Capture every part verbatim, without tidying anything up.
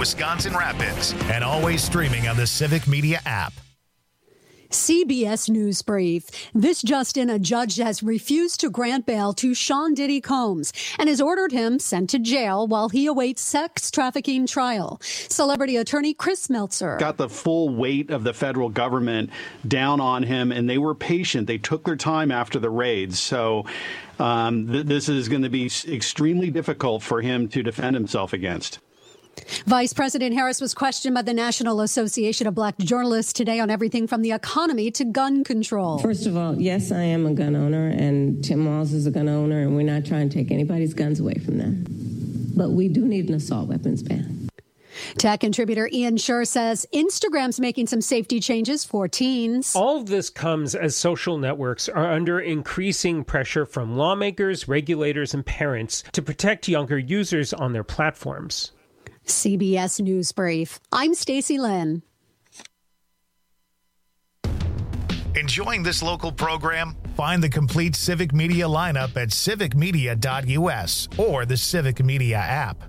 Wisconsin Rapids, and always streaming on the Civic Media app. C B S News Brief. This just in, a judge has refused to grant bail to Sean Diddy Combs and has ordered him sent to jail while he awaits sex trafficking trial. Celebrity attorney Chris Meltzer got the full weight of the federal government down on him, and they were patient. They took their time after the raids. So um, th- this is going to be extremely difficult for him to defend himself against. Vice President Harris was questioned by the National Association of Black Journalists today on everything from the economy to gun control. First of all, yes, I am a gun owner, and Tim Walz is a gun owner, and we're not trying to take anybody's guns away from them. But we do need an assault weapons ban. Tech contributor Ian Scher says Instagram's making some safety changes for teens. All of this comes as social networks are under increasing pressure from lawmakers, regulators, and parents to protect younger users on their platforms. C B S News Brief. I'm Stacey Lynn. Enjoying this local program? Find the complete Civic Media lineup at civic media dot u s or the Civic Media app.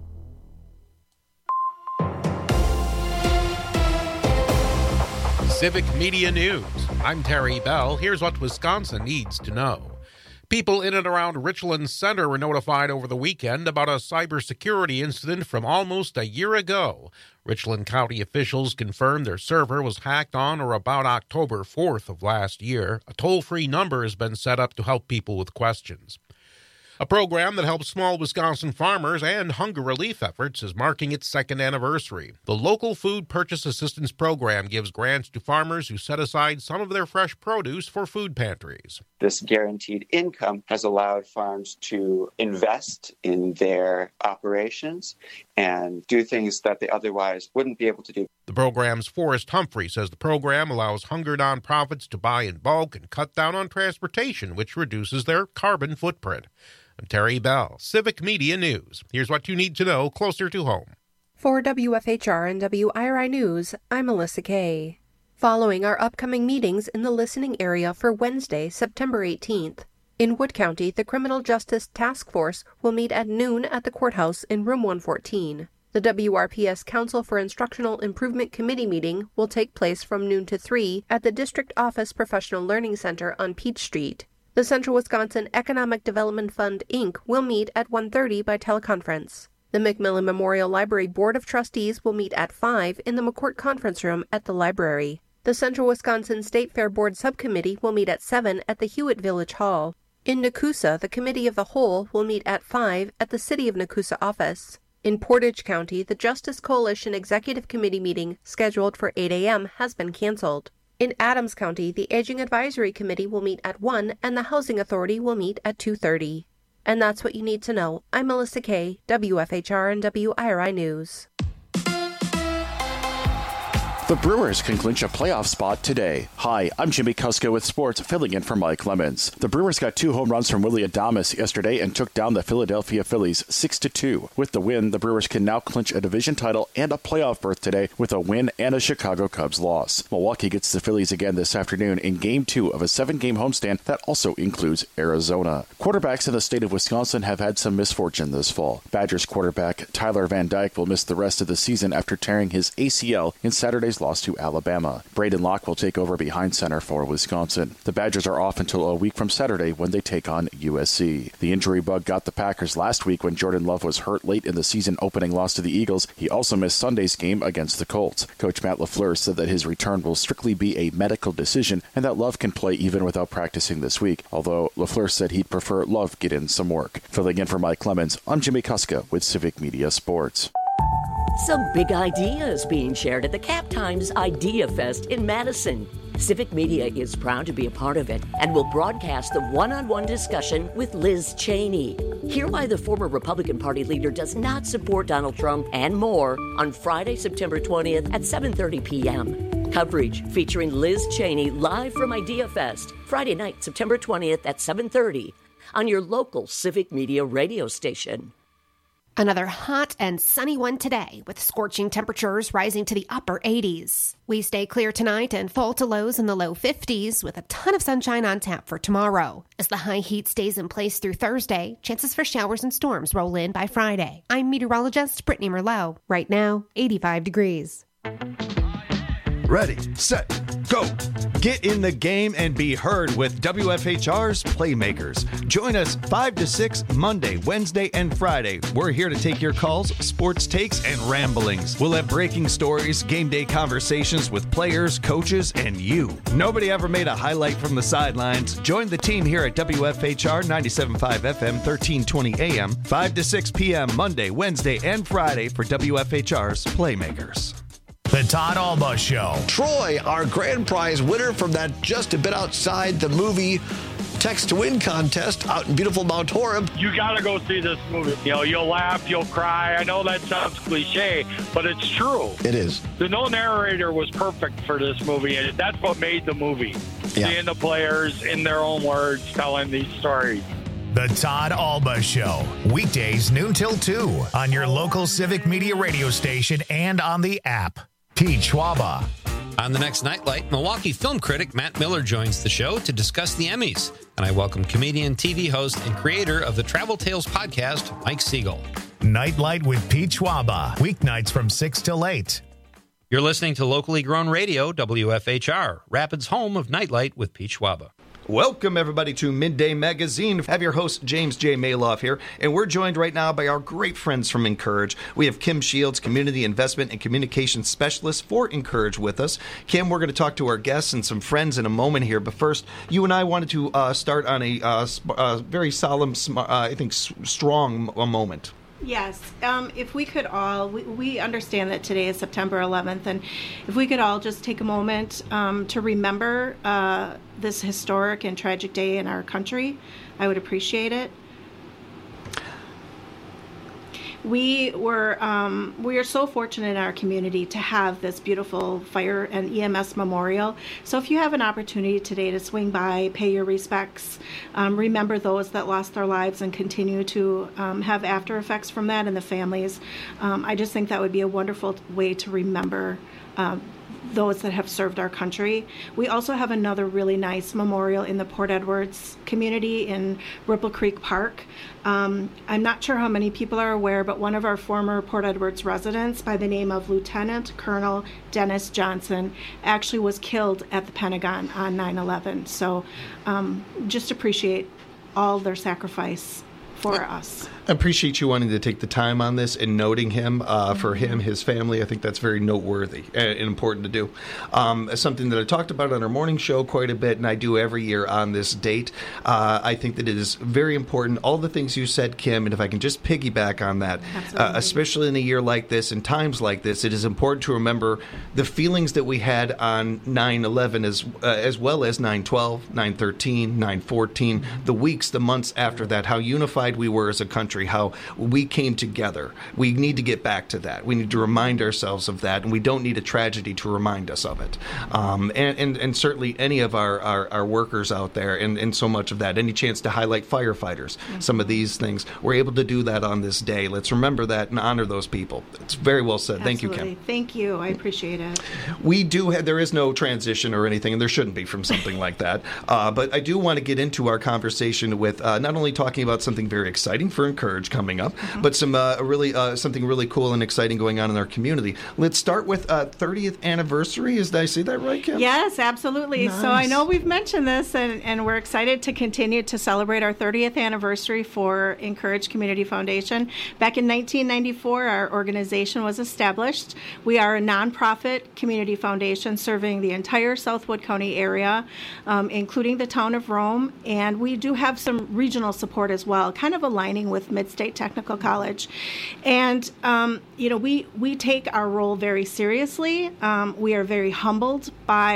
Civic Media News. I'm Terry Bell. Here's what Wisconsin needs to know. People in and around Richland Center were notified over the weekend about a cybersecurity incident from almost a year ago. Richland County officials confirmed their server was hacked on or about October fourth of last year. A toll-free number has been set up to help people with questions. A program that helps small Wisconsin farmers and hunger relief efforts is marking its second anniversary. The Local Food Purchase Assistance Program gives grants to farmers who set aside some of their fresh produce for food pantries. This guaranteed income has allowed farms to invest in their operations and do things that they otherwise wouldn't be able to do. The program's Forrest Humphrey says the program allows hunger nonprofits to buy in bulk and cut down on transportation, which reduces their carbon footprint. I'm Terry Bell, Civic Media News. Here's what you need to know closer to home. For W F H R and W I R I News, I'm Melissa Kay. Following our upcoming meetings in the listening area for Wednesday, September eighteenth, in Wood County, the Criminal Justice Task Force will meet at noon at the courthouse in room one fourteen. The W R P S Council for Instructional Improvement Committee meeting will take place from noon to three at the District Office Professional Learning Center on Peach Street. The Central Wisconsin Economic Development Fund, Incorporated will meet at one thirty by teleconference. The McMillan Memorial Library Board of Trustees will meet at five in the McCourt Conference Room at the library. The Central Wisconsin State Fair Board Subcommittee will meet at seven at the Hewitt Village Hall. In Nakusa, the Committee of the Whole will meet at five at the City of Nakusa office. In Portage County, the Justice Coalition Executive Committee meeting, scheduled for eight a.m., has been canceled. In Adams County, the Aging Advisory Committee will meet at one and the Housing Authority will meet at two thirty. And that's what you need to know. I'm Melissa Kay, W F H R and W I R I News. The Brewers can clinch a playoff spot today. Hi, I'm Jimmy Kuska with sports, filling in for Mike Lemons. The Brewers got two home runs from Willy Adames yesterday and took down the Philadelphia Phillies six to two. With the win, the Brewers can now clinch a division title and a playoff berth today with a win and a Chicago Cubs loss. Milwaukee gets the Phillies again this afternoon in Game two of a seven-game homestand that also includes Arizona. Quarterbacks in the state of Wisconsin have had some misfortune this fall. Badgers quarterback Tyler Van Dyke will miss the rest of the season after tearing his A C L in Saturday's loss to Alabama. Braden Locke will take over behind center for Wisconsin. The Badgers are off until a week from Saturday when they take on U S C. The injury bug got the Packers last week when Jordan Love was hurt late in the season-opening loss to the Eagles. He also missed Sunday's game against the Colts. Coach Matt LaFleur said that his return will strictly be a medical decision and that Love can play even without practicing this week, although LaFleur said he'd prefer Love get in some work. Filling in for Mike Clemens, I'm Jimmy Kuska with Civic Media Sports. Some big ideas being shared at the Cap Times Idea Fest in Madison. Civic Media is proud to be a part of it and will broadcast the one-on-one discussion with Liz Cheney. Hear why the former Republican Party leader does not support Donald Trump and more on Friday, September twentieth at seven thirty p.m. Coverage featuring Liz Cheney live from Idea Fest, Friday night, September twentieth at seven thirty on your local Civic Media radio station. Another hot and sunny one today, with scorching temperatures rising to the upper eighties. We stay clear tonight and fall to lows in the low fifties, with a ton of sunshine on tap for tomorrow. As the high heat stays in place through Thursday, chances for showers and storms roll in by Friday. I'm meteorologist Brittany Merlot. Right now, eighty-five degrees. Ready, set, go. Get in the game and be heard with W F H R's Playmakers. Join us five to six Monday, Wednesday, and Friday. We're here to take your calls, sports takes, and ramblings. We'll have breaking stories, game day conversations with players, coaches, and you. Nobody ever made a highlight from the sidelines. Join the team here at W F H R ninety-seven point five F M, thirteen twenty A M, five to six p.m. Monday, Wednesday, and Friday for W F H R's Playmakers. The Todd Alba Show. Troy, our grand prize winner from that Just a Bit Outside the Movie Text to Win contest out in beautiful Mount Horeb. You got to go see this movie. You know, you'll laugh, you'll cry. I know that sounds cliche, but it's true. It is. The no narrator was perfect for this movie, and that's what made the movie. Yeah. Seeing the players in their own words telling these stories. The Todd Alba Show. Weekdays noon till two on your local Civic Media radio station and on the app. Pete Schwaba. On the next Nightlight, Milwaukee film critic Matt Miller joins the show to discuss the Emmys. And I welcome comedian, T V host, and creator of the Travel Tales podcast, Mike Siegel. Nightlight with Pete Schwaba. Weeknights from six till eight. You're listening to locally grown radio, W F H R, Rapids' home of Nightlight with Pete Schwaba. Welcome, everybody, to Midday Magazine. I have your host, James J. Maloff here, and we're joined right now by our great friends from Encourage. We have Kim Shields, Community Investment and Communications Specialist for Encourage with us. Kim, we're going to talk to our guests and some friends in a moment here, but first, you and I wanted to uh, start on a uh, uh, very solemn, uh, I think, s- strong m- moment. Yes. Um, if we could all, we, we understand that today is September eleventh, and if we could all just take a moment um, to remember uh, this historic and tragic day in our country, I would appreciate it. We were um, we are so fortunate in our community to have this beautiful fire and E M S memorial. So if you have an opportunity today to swing by, pay your respects, um, remember those that lost their lives and continue to um, have after effects from that and the families. Um, I just think that would be a wonderful way to remember um, those that have served our country. We also have another really nice memorial in the Port Edwards community in Ripple Creek Park. Um, I'm not sure how many people are aware, but one of our former Port Edwards residents by the name of Lieutenant Colonel Dennis Johnson actually was killed at the Pentagon on nine eleven. So um, just appreciate all their sacrifice for us. I appreciate you wanting to take the time on this and noting him uh, mm-hmm. for him, his family. I think that's very noteworthy and important to do. Um, something that I talked about on our morning show quite a bit, and I do every year on this date. Uh, I think that it is very important. All the things you said, Kim, and if I can just piggyback on that, uh, especially in a year like this and times like this, it is important to remember the feelings that we had on nine eleven as uh, as well as nine twelve, nine thirteen, nine fourteen, mm-hmm. the weeks, the months after that, how unified we were as a country, how we came together. We need to get back to that. We need to remind ourselves of that, and we don't need a tragedy to remind us of it. Um, and, and, and certainly any of our, our, our workers out there, and, and so much of that, any chance to highlight firefighters, mm-hmm. some of these things, we're able to do that on this day. Let's remember that and honor those people. It's very well said. Absolutely. Thank you, Kim. Thank you. I appreciate it. We do have, there is no transition or anything, and there shouldn't be from something like that. Uh, but I do want to get into our conversation with uh, not only talking about something very exciting for Encourage coming up, mm-hmm. but some uh, really uh, something really cool and exciting going on in our community. Let's start with uh, thirtieth anniversary. Is, did I say that right, Kim? Yes, absolutely. Nice. So I know we've mentioned this, and, and we're excited to continue to celebrate our thirtieth anniversary for Encourage Community Foundation. Back in nineteen ninety-four, our organization was established. We are a nonprofit community foundation serving the entire South Wood County area, um, including the town of Rome, and we do have some regional support as well, kind of aligning with Mid-State Technical College. And, um, you know, we, we take our role very seriously. Um, we are very humbled by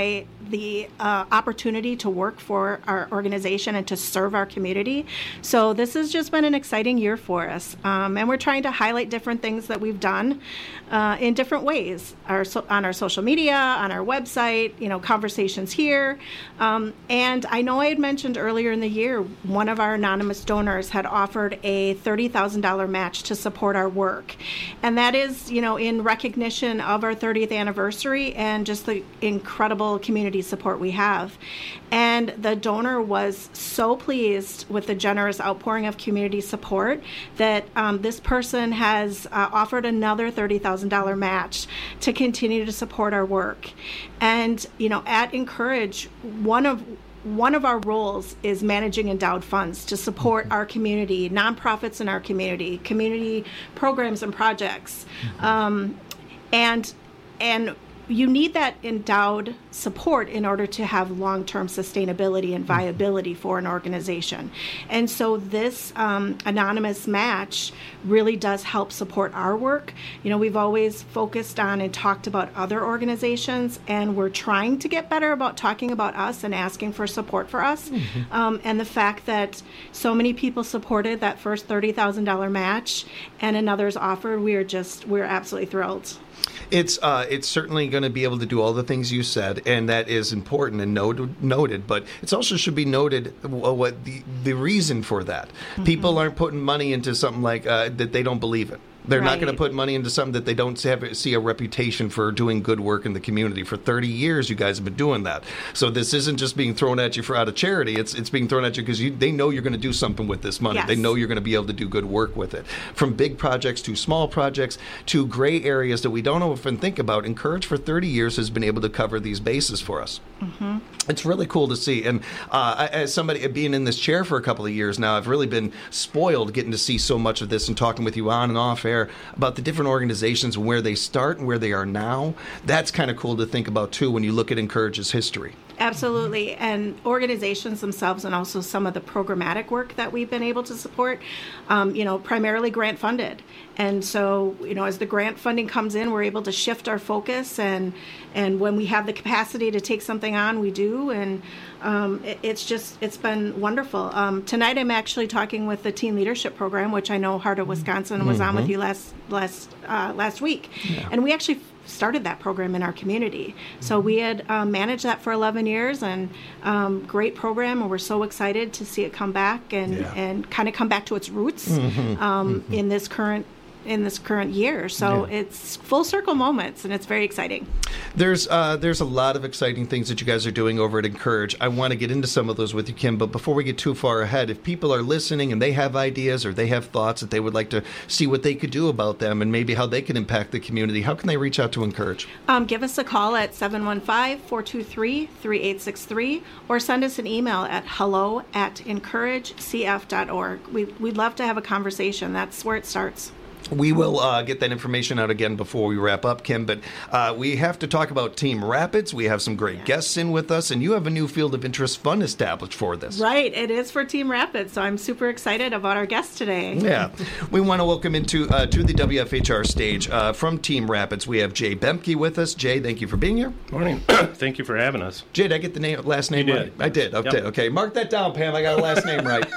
the uh, opportunity to work for our organization and to serve our community. So this has just been an exciting year for us. Um, and we're trying to highlight different things that we've done uh, in different ways, our, so, on our social media, on our website, you know, conversations here. Um, and I know I had mentioned earlier in the year, one of our anonymous donors had offered a thirty thousand dollars match to support our work. And that is, you know, in recognition of our thirtieth anniversary and just the incredible community support we have. And the donor was so pleased with the generous outpouring of community support that um, this person has uh, offered another thirty thousand dollars match to continue to support our work. And, you know, at Encourage, one of One of our roles is managing endowed funds to support our community, nonprofits in our community, community programs and projects. Um, and and you need that endowed support in order to have long-term sustainability and viability for an organization. And so this um, anonymous match really does help support our work. You know, we've always focused on and talked about other organizations, and we're trying to get better about talking about us and asking for support for us. Mm-hmm. Um, and the fact that so many people supported that first thirty thousand dollars match and another's offered, we are just, we're absolutely thrilled. It's uh, it's certainly going to be able to do all the things you said, and that is important and noted. noted but it also should be noted what the, the reason for that. Mm-hmm. People aren't putting money into something like uh, that they don't believe in. They're right. not going to put money into something that they don't have, see a reputation for doing good work in the community. For thirty years, you guys have been doing that. So this isn't just being thrown at you for out of charity. It's it's being thrown at you because you, they know you're going to do something with this money. Yes. They know you're going to be able to do good work with it. From big projects to small projects to gray areas that we don't often think about, Encourage for thirty years has been able to cover these bases for us. Mm-hmm. It's really cool to see. And uh, as somebody being in this chair for a couple of years now, I've really been spoiled getting to see so much of this and talking with you on and off air about the different organizations and where they start and where they are now. That's kind of cool to think about, too, when you look at Encourage's history. Absolutely. And organizations themselves and also some of the programmatic work that we've been able to support, um, you know, primarily grant funded. And so, you know, as the grant funding comes in, we're able to shift our focus. And and when we have the capacity to take something on, we do. And um, it, it's just, it's been wonderful. Um, tonight, I'm actually talking with the Teen Leadership Program, which I know Heart of Wisconsin was mm-hmm. on with you last last uh, last week. Yeah. And we actually started that program in our community. So we had um, managed that for eleven years, and um, great program, and we're so excited to see it come back and, yeah. and kind of come back to its roots mm-hmm. Um, mm-hmm. in this current in this current year. So yeah. it's full circle moments, and it's very exciting. There's uh, there's a lot of exciting things that you guys are doing over at Encourage. I want to get into some of those with you, Kim, but before we get too far ahead, if people are listening and they have ideas or they have thoughts that they would like to see what they could do about them and maybe how they can impact the community, how can they reach out to Encourage? Um, give us a call at seven one five, four two three, three eight six three or send us an email at hello at encourage c f dot org. We, we'd love to have a conversation. That's where it starts. We will uh, get that information out again before we wrap up, Kim, but uh, we have to talk about Team Rapids. We have some great yeah. guests in with us, and you have a new field of interest fund established for this. Right, it is for Team Rapids, so I'm super excited about our guest today. Yeah, we want to welcome into uh, to the W F H R stage uh, from Team Rapids. We have Jay Bemke with us. Jay, thank you for being here. Morning. Thank you for having us. Jay, did I get the name, last name you right? Did. I did. Okay, yep. okay. Mark that down, Pam. I got a last name right.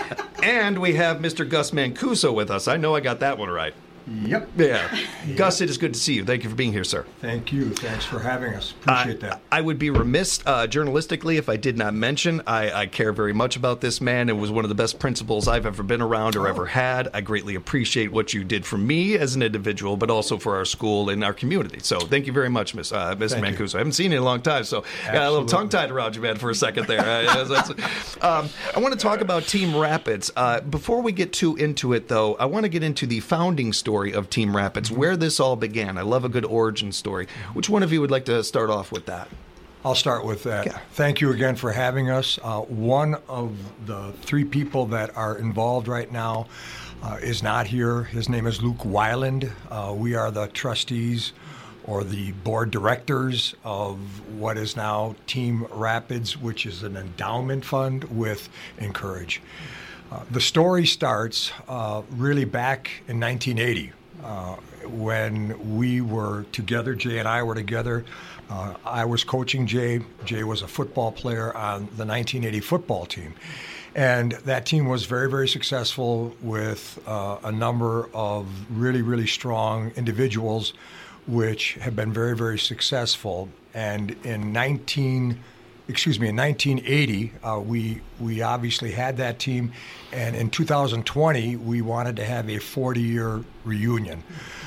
And we have Mister Gus Mancuso with us. I know I got that one right. Yep. Yeah. yeah. Gus, it is good to see you. Thank you for being here, sir. Thank you. Thanks for having us. Appreciate uh, that. I would be remiss uh, journalistically if I did not mention I, I care very much about this man. It was one of the best principals I've ever been around or oh. ever had. I greatly appreciate what you did for me as an individual, but also for our school and our community. So thank you very much, Miss uh, Mister Thank Mancuso. You. I haven't seen you in a long time, so I got a little tongue-tied around you, man, for a second there. um, I want to talk about Team Rapids. Uh, before we get too into it, though, I want to get into the founding story of Team Rapids. It's where this all began. I love a good origin story. Which one of you would like to start off with that? I'll start with that. Yeah. Thank you again for having us. Uh, one of the three people that are involved right now uh, is not here. His name is Luke Weiland. Uh, we are the trustees or the board directors of what is now Team Rapids, which is an endowment fund with Encourage. Uh, the story starts uh, really back in nineteen eighty. Uh, when we were together, Jay and I were together, uh, I was coaching Jay. Jay was a football player on the nineteen eighty football team. And that team was very, very successful with uh, a number of really, really strong individuals, which have been very, very successful. And in nineteen, excuse me, in nineteen eighty, uh, we we obviously had that team, and in two thousand twenty, we wanted to have a forty-year reunion.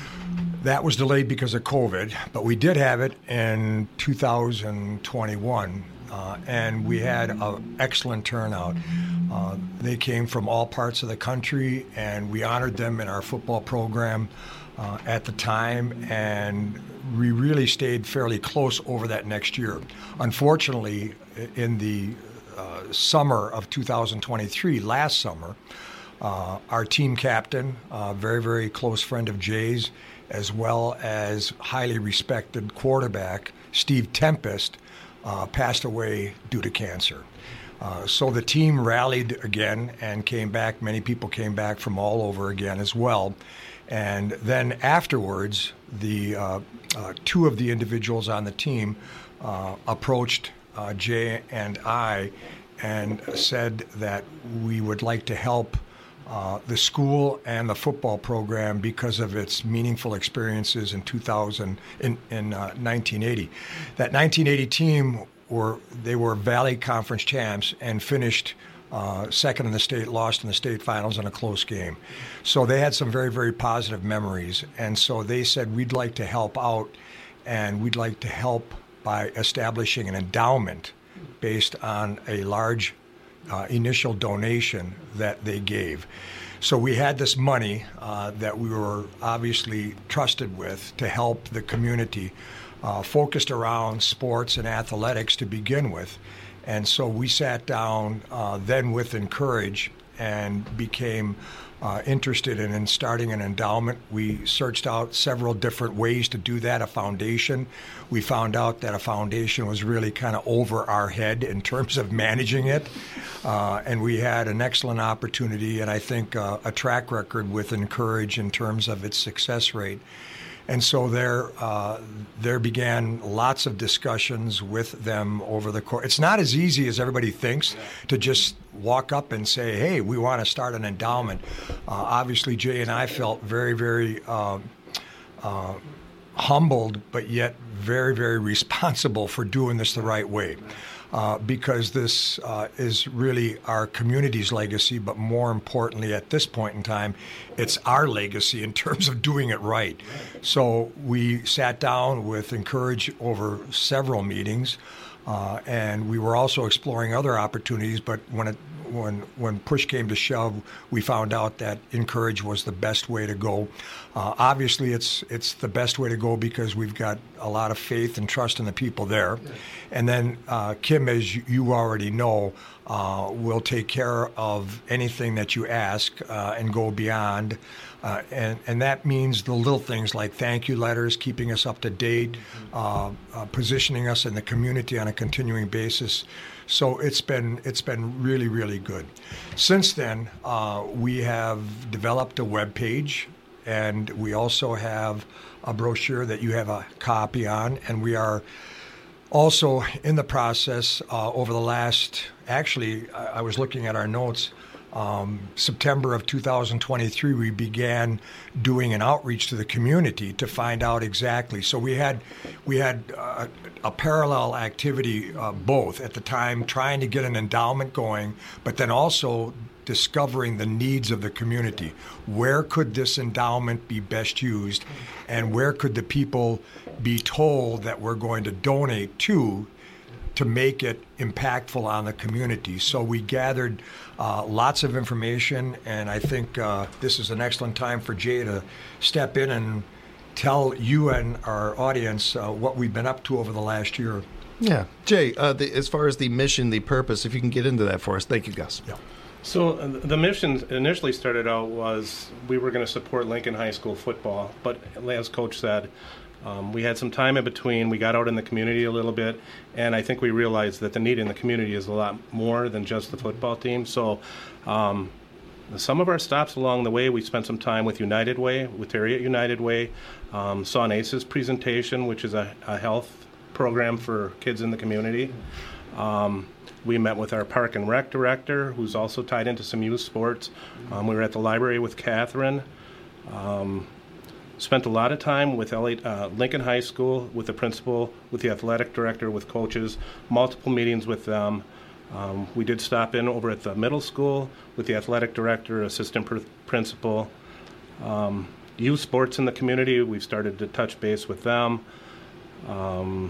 That was delayed because of COVID, but we did have it in two thousand twenty-one. Uh, and we had an excellent turnout. Uh, they came from all parts of the country, and we honored them in our football program uh, at the time, and we really stayed fairly close over that next year. Unfortunately, in the uh, summer of two thousand twenty-three, last summer, uh, our team captain, a very, very close friend of Jay's, as well as highly respected quarterback, Steve Tempest, Uh, passed away due to cancer. Uh, so the team rallied again and came back. Many people came back from all over again as well. And then afterwards, the uh, uh, two of the individuals on the team uh, approached uh, Jay and I and said that we would like to help Uh, the school and the football program because of its meaningful experiences in two thousand in in uh, nineteen eighty. That nineteen eighty team were they were Valley Conference champs and finished uh, second in the state, lost in the state finals in a close game. So they had some very, very positive memories, and so they said we'd like to help out, and we'd like to help by establishing an endowment based on a large Uh, initial donation that they gave. So we had this money uh, that we were obviously trusted with to help the community, uh, focused around sports and athletics to begin with. And so we sat down uh, then with Encourage and became uh, interested in, in starting an endowment. We searched out several different ways to do that, a foundation. We found out that a foundation was really kind of over our head in terms of managing it. Uh, and we had an excellent opportunity and I think uh, a track record with Encourage in terms of its success rate. And so there, uh, there began lots of discussions with them over the course. It's not as easy as everybody thinks to just walk up and say, hey, we want to start an endowment. Uh, obviously, Jay and I felt very, very uh, uh, humbled, but yet very, very responsible for doing this the right way. Uh, because this uh, is really our community's legacy, but more importantly, at this point in time, it's our legacy in terms of doing it right. So we sat down with Encourage over several meetings, uh, and we were also exploring other opportunities, but when it When when push came to shove, we found out that Encourage was the best way to go. Uh, obviously, it's it's the best way to go because we've got a lot of faith and trust in the people there. And then uh, Kim, as you already know, uh, will take care of anything that you ask uh, and go beyond. Uh, and, and that means the little things like thank you letters, keeping us up to date, uh, uh, positioning us in the community on a continuing basis. So it's been it's been really, really good. Since then, uh, we have developed a web page, and we also have a brochure that you have a copy on, and we are also in the process uh, over the last, actually, I, I was looking at our notes, Um, September of two thousand twenty-three, we began doing an outreach to the community to find out exactly. So we had we had uh, a parallel activity, uh, both at the time, trying to get an endowment going, but then also discovering the needs of the community. Where could this endowment be best used, and where could the people be told that we're going to donate to to make it impactful on the community? So we gathered uh, lots of information, and I think uh, this is an excellent time for Jay to step in and tell you and our audience uh, what we've been up to over the last year. Yeah. Jay, uh, the, as far as the mission, the purpose, if you can get into that for us. Thank you, Gus. Yeah. So uh, the mission initially started out was we were going to support Lincoln High School football, but as Coach said, Um, we had some time in between. We got out in the community a little bit, and I think we realized that the need in the community is a lot more than just the football team. So um, some of our stops along the way, we spent some time with United Way, with Terry at United Way, um, saw NACE's presentation, which is a, a health program for kids in the community. Um, we met with our Park and Rec director, who's also tied into some youth sports. Um, we were at the library with Catherine. Um, spent a lot of time with L A, uh, Lincoln High School, with the principal, with the athletic director, with coaches, multiple meetings with them. Um, we did stop in over at the middle school with the athletic director, assistant pr- principal. Um, youth sports in the community, we've started to touch base with them. Um,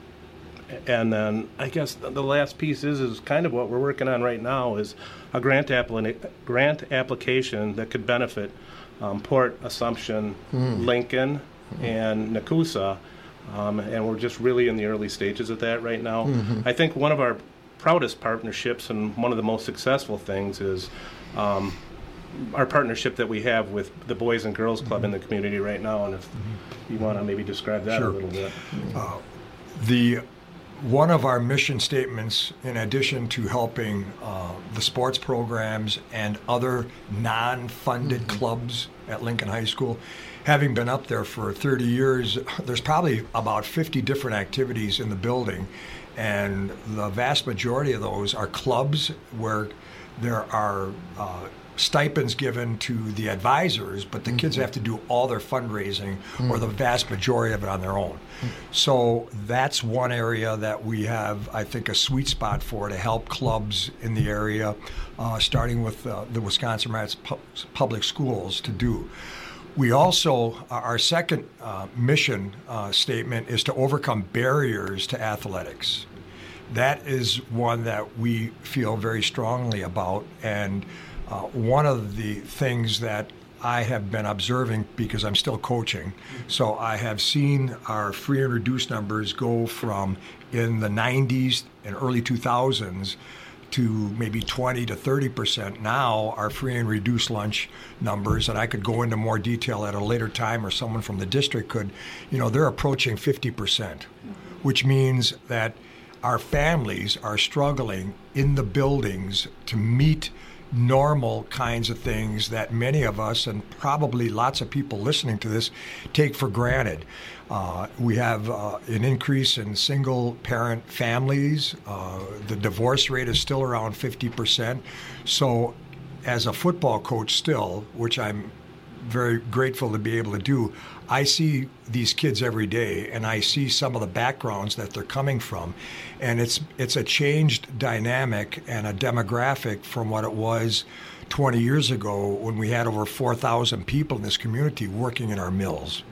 and then I guess the, the last piece is is kind of what we're working on right now is a grant, appli- grant application that could benefit um, Port, Assumption, mm. Lincoln, mm. and Nakusa. Um, and we're just really in the early stages of that right now. Mm-hmm. I think one of our proudest partnerships and one of the most successful things is um, our partnership that we have with the Boys and Girls Club mm-hmm. in the community right now. And if mm-hmm. you want to maybe describe that sure. a little bit. Uh, the one of our mission statements, in addition to helping uh, the sports programs and other non-funded mm-hmm. clubs at Lincoln High School, having been up there for thirty years, there's probably about fifty different activities in the building. And the vast majority of those are clubs where there are uh, stipends given to the advisors, but the mm-hmm. kids have to do all their fundraising mm-hmm. or the vast majority of it on their own. Mm-hmm. So that's one area that we have, I think, a sweet spot for to help clubs in the area, uh, starting with uh, the Wisconsin Rats pu- Public Schools to do. We also, our second uh, mission uh, statement is to overcome barriers to athletics. That is one that we feel very strongly about. And uh, one of the things that I have been observing, because I'm still coaching, so I have seen our free and reduced numbers go from in the nineties and early two thousands to maybe twenty to thirty percent now, our free and reduced lunch numbers, and I could go into more detail at a later time, or someone from the district could, you know, they're approaching fifty percent, which means that our families are struggling in the buildings to meet normal kinds of things that many of us, and probably lots of people listening to this, take for granted. Uh, we have uh, an increase in single-parent families. Uh, the divorce rate is still around fifty percent. So as a football coach still, which I'm very grateful to be able to do, I see these kids every day, and I see some of the backgrounds that they're coming from. And it's it's a changed dynamic and a demographic from what it was twenty years ago when we had over four thousand people in this community working in our mills.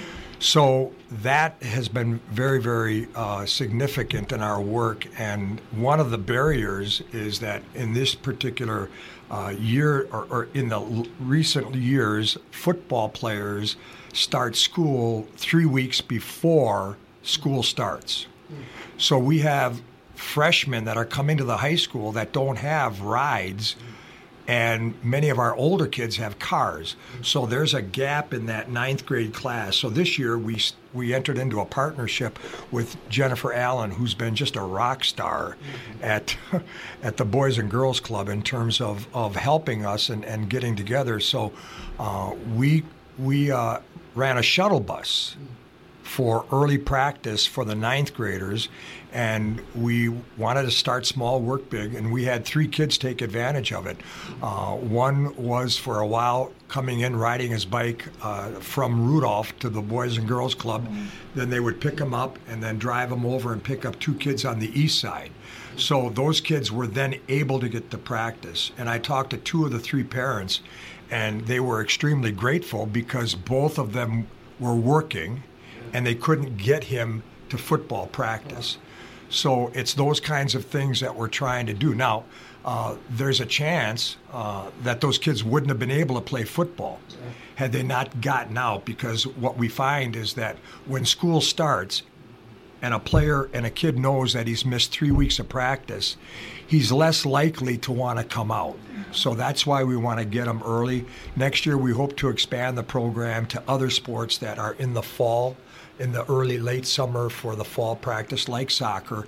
So that has been very, very uh, significant in our work. And one of the barriers is that in this particular uh, year, or, or in the l- recent years, football players start school three weeks before school starts. So we have freshmen that are coming to the high school that don't have rides, and many of our older kids have cars. So there's a gap in that ninth grade class. So this year we we entered into a partnership with Jennifer Allen, who's been just a rock star at at the Boys and Girls Club in terms of, of helping us and, and getting together. So uh, we we uh, ran a shuttle bus for early practice for the ninth graders, and we wanted to start small, work big, and we had three kids take advantage of it. Uh, one was for a while coming in, riding his bike uh, from Rudolph to the Boys and Girls Club. Mm-hmm. Then they would pick him up and then drive him over and pick up two kids on the east side. So those kids were then able to get to practice. And I talked to two of the three parents, and they were extremely grateful because both of them were working, and they couldn't get him to football practice. So it's those kinds of things that we're trying to do. Now, uh, there's a chance uh, that those kids wouldn't have been able to play football had they not gotten out, because what we find is that when school starts and a player and a kid knows that he's missed three weeks of practice, he's less likely to want to come out. So that's why we want to get them early. Next year, we hope to expand the program to other sports that are in the fall, in the early, late summer for the fall practice, like soccer.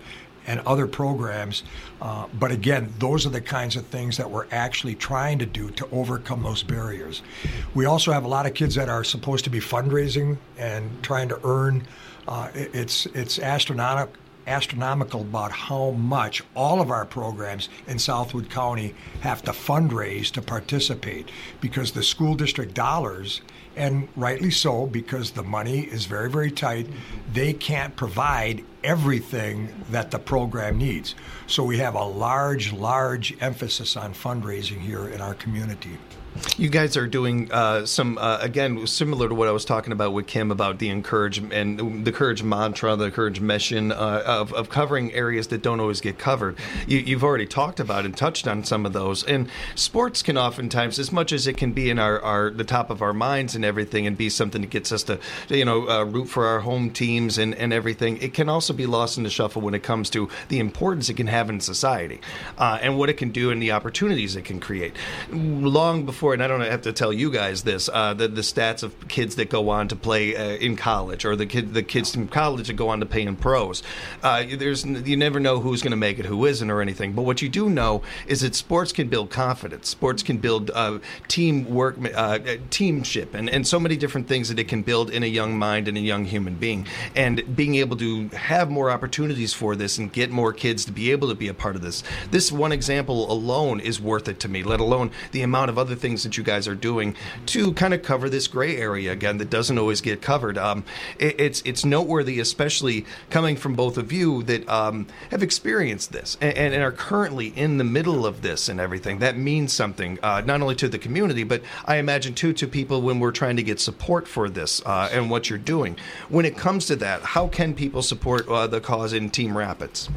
and other programs. Uh, but again, those are the kinds of things that we're actually trying to do to overcome those barriers. We also have a lot of kids that are supposed to be fundraising and trying to earn. Uh, it, it's it's astronomical. astronomical about how much all of our programs in Southwood County have to fundraise to participate, because the school district dollars, and rightly so, because the money is very, very tight, they can't provide everything that the program needs. So we have a large, large emphasis on fundraising here in our community. You guys are doing uh, some, uh, again, similar to what I was talking about with Kim about the encourage and the courage mantra, the courage mission uh, of, of covering areas that don't always get covered. You, you've already talked about and touched on some of those. And sports can oftentimes, as much as it can be in our, our the top of our minds and everything, and be something that gets us to, you know, uh, root for our home teams and, and everything, it can also be lost in the shuffle when it comes to the importance it can have in society uh, and what it can do and the opportunities it can create. Long before, and I don't have to tell you guys this, uh, the, the stats of kids that go on to play uh, in college, or the kid, the kids from college that go on to play in pros. Uh, there's you never know who's going to make it, who isn't, or anything. But what you do know is that sports can build confidence. Sports can build uh, teamwork, uh, teamship, and, and so many different things that it can build in a young mind and a young human being. And being able to have more opportunities for this and get more kids to be able to be a part of this. This one example alone is worth it to me, let alone the amount of other things that you guys are doing to kind of cover this gray area again that doesn't always get covered. Um, it, it's it's noteworthy, especially coming from both of you that um, have experienced this and, and are currently in the middle of this and everything. That means something, uh, not only to the community, but I imagine too to people when we're trying to get support for this uh, and what you're doing. When it comes to that, how can people support uh, the cause in Team Rapids?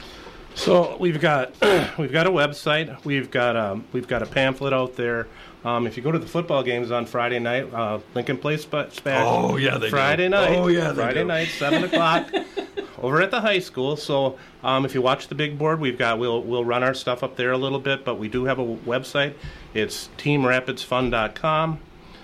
So we've got we've got a website, we've got um, we've got a pamphlet out there. Um, if you go to the football games on Friday night, uh, Lincoln Place Splash. Oh yeah, they Friday do. night. Oh yeah, they Friday do. night, seven o'clock, over at the high school. So um, if you watch the big board, we've got we'll we'll run our stuff up there a little bit, but we do have a website. It's team rapids fund dot com.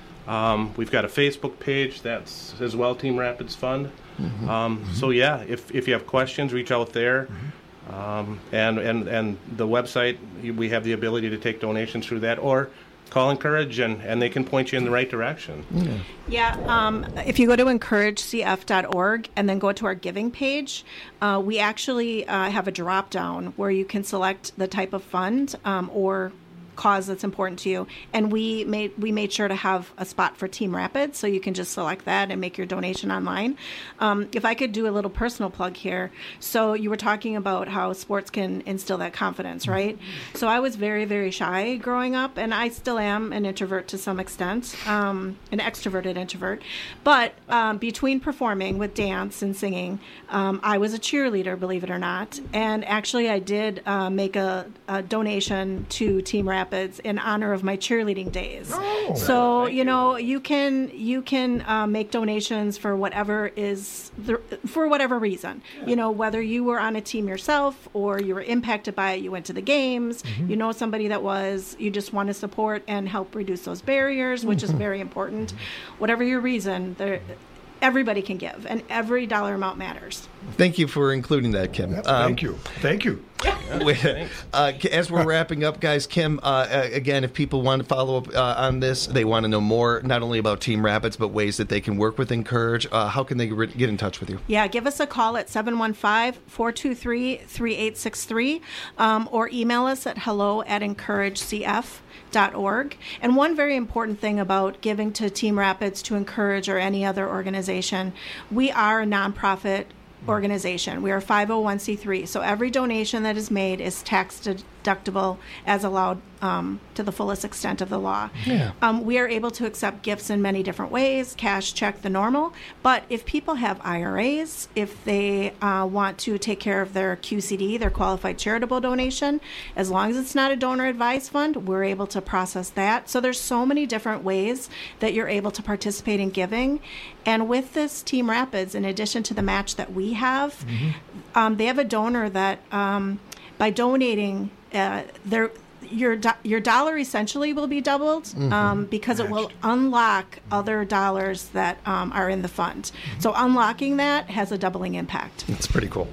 Um, we've got a Facebook page that's as well, Team Rapids Fund. Mm-hmm. Um, mm-hmm. So yeah, if if you have questions, reach out there. Mm-hmm. Um, and, and, and the website, we have the ability to take donations through that, or call Encourage, and, and they can point you in the right direction. Yeah, yeah um, if you go to encourage c f dot org and then go to our giving page, uh, we actually uh, have a drop down where you can select the type of fund um, or cause that's important to you, and we made we made sure to have a spot for Team Rapids, so you can just select that and make your donation online. Um, if I could do a little personal plug here, so you were talking about how sports can instill that confidence, right? Mm-hmm. So I was very, very shy growing up, and I still am an introvert to some extent, um, an extroverted introvert. But um, between performing with dance and singing, um, I was a cheerleader, believe it or not, and actually I did uh, make a, a donation to Team Rapids in honor of my cheerleading days. Oh, so you know you can you can uh, make donations for whatever is the, for whatever reason. Yeah. You know, whether you were on a team yourself or you were impacted by it, you went to the games. Mm-hmm. You know somebody that was. You just want to support and help reduce those barriers, which mm-hmm. is very important. Mm-hmm. Whatever your reason, there. Everybody can give, and every dollar amount matters. Thank you for including that, Kim. Yep, um, thank you. Thank you. Yeah, uh, as we're wrapping up, guys, Kim, uh, again, if people want to follow up uh, on this, they want to know more, not only about Team Rapids, but ways that they can work with Encourage, uh, how can they re- get in touch with you? Yeah, give us a call at seven one five, four two three, three eight six three um, or email us at hello at encourage c f dot org. And one very important thing about giving to Team Rapids, to Encourage, or any other organization, we are a nonprofit organization. We are five oh one c three, so every donation that is made is tax deductible as allowed um, to the fullest extent of the law. Yeah. Um, we are able to accept gifts in many different ways, cash, check, the normal, but if people have I R As, if they uh, want to take care of their Q C D, their qualified charitable donation, as long as it's not a donor advised fund, we're able to process that. So there's so many different ways that you're able to participate in giving. And with this Team Rapids, in addition to the match that we have, mm-hmm. um, they have a donor that um, by donating uh, their your do- your dollar essentially will be doubled mm-hmm. um, because Matched. It will unlock other dollars that um, are in the fund. Mm-hmm. So unlocking that has a doubling impact. It's pretty cool. Yeah.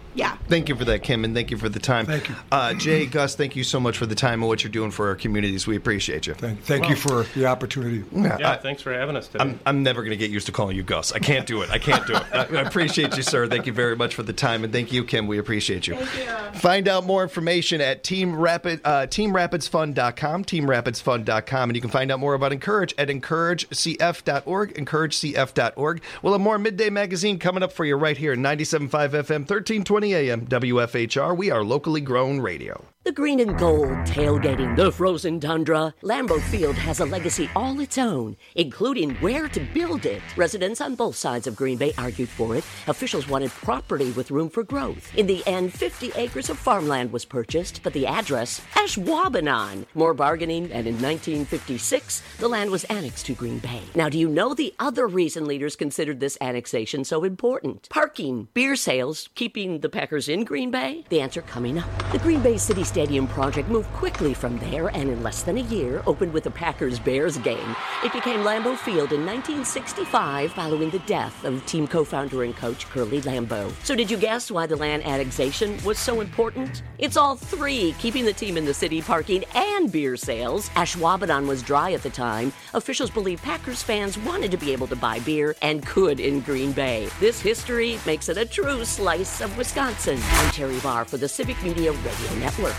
Thank you for that, Kim, and thank you for the time. Thank you. Uh, Jay, Gus, thank you so much for the time and what you're doing for our communities. We appreciate you. Thank, thank well, you for the opportunity. Yeah, I, thanks for having us today. I'm, I'm never going to get used to calling you Gus. I can't do it. I can't do it. I, I appreciate you, sir. Thank you very much for the time, and thank you, Kim. We appreciate you. Thank you. Find out more information at Team Rapid, uh, team rapids fund dot com, team rapids fund dot com, and you can find out more about Encourage at encourage c f dot org, encourage c f dot org. We'll have more Midday Magazine coming up for you right here, ninety-seven point five F M, thirteen twenty A M, W F H R. We are locally grown radio. The green and gold, tailgating the frozen tundra. Lambeau Field has a legacy all its own, including where to build it. Residents on both sides of Green Bay argued for it. Officials wanted property with room for growth. In the end, fifty acres of farmland was purchased, but the address, Ashwaubenon. More bargaining, and in nineteen fifty-six, the land was annexed to Green Bay. Now, do you know the other reason leaders considered this annexation so important? Parking, beer sales, keeping the Packers in Green Bay? The answer coming up. The Green Bay City Stadium project moved quickly from there and in less than a year opened with a Packers-Bears game. It became Lambeau Field in nineteen sixty-five following the death of team co-founder and coach Curly Lambeau. So did you guess why the land annexation was so important? It's all three, keeping the team in the city, parking, and beer sales. Ashwaubenon was dry at the time. Officials believe Packers fans wanted to be able to buy beer and could in Green Bay. This history makes it a true slice of Wisconsin. I'm Terry Barr for the Civic Media Radio Network.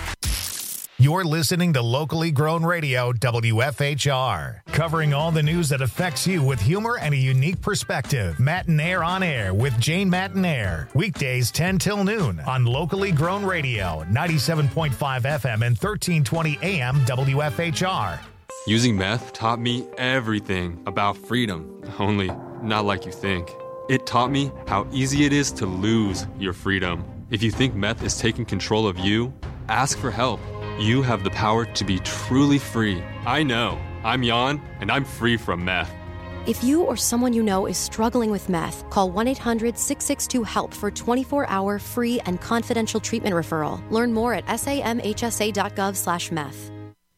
You're listening to Locally Grown Radio, W F H R. Covering all the news that affects you with humor and a unique perspective. Matinaire on Air with Jane Matinaire. Weekdays ten till noon on Locally Grown Radio, ninety-seven point five F M and thirteen twenty A M W F H R. Using meth taught me everything about freedom, only not like you think. It taught me how easy it is to lose your freedom. If you think meth is taking control of you, ask for help. You have the power to be truly free. I know. I'm Jan, and I'm free from meth. If you or someone you know is struggling with meth, call one eight hundred six six two HELP for twenty-four hour free and confidential treatment referral. Learn more at samhsa.gov slash meth.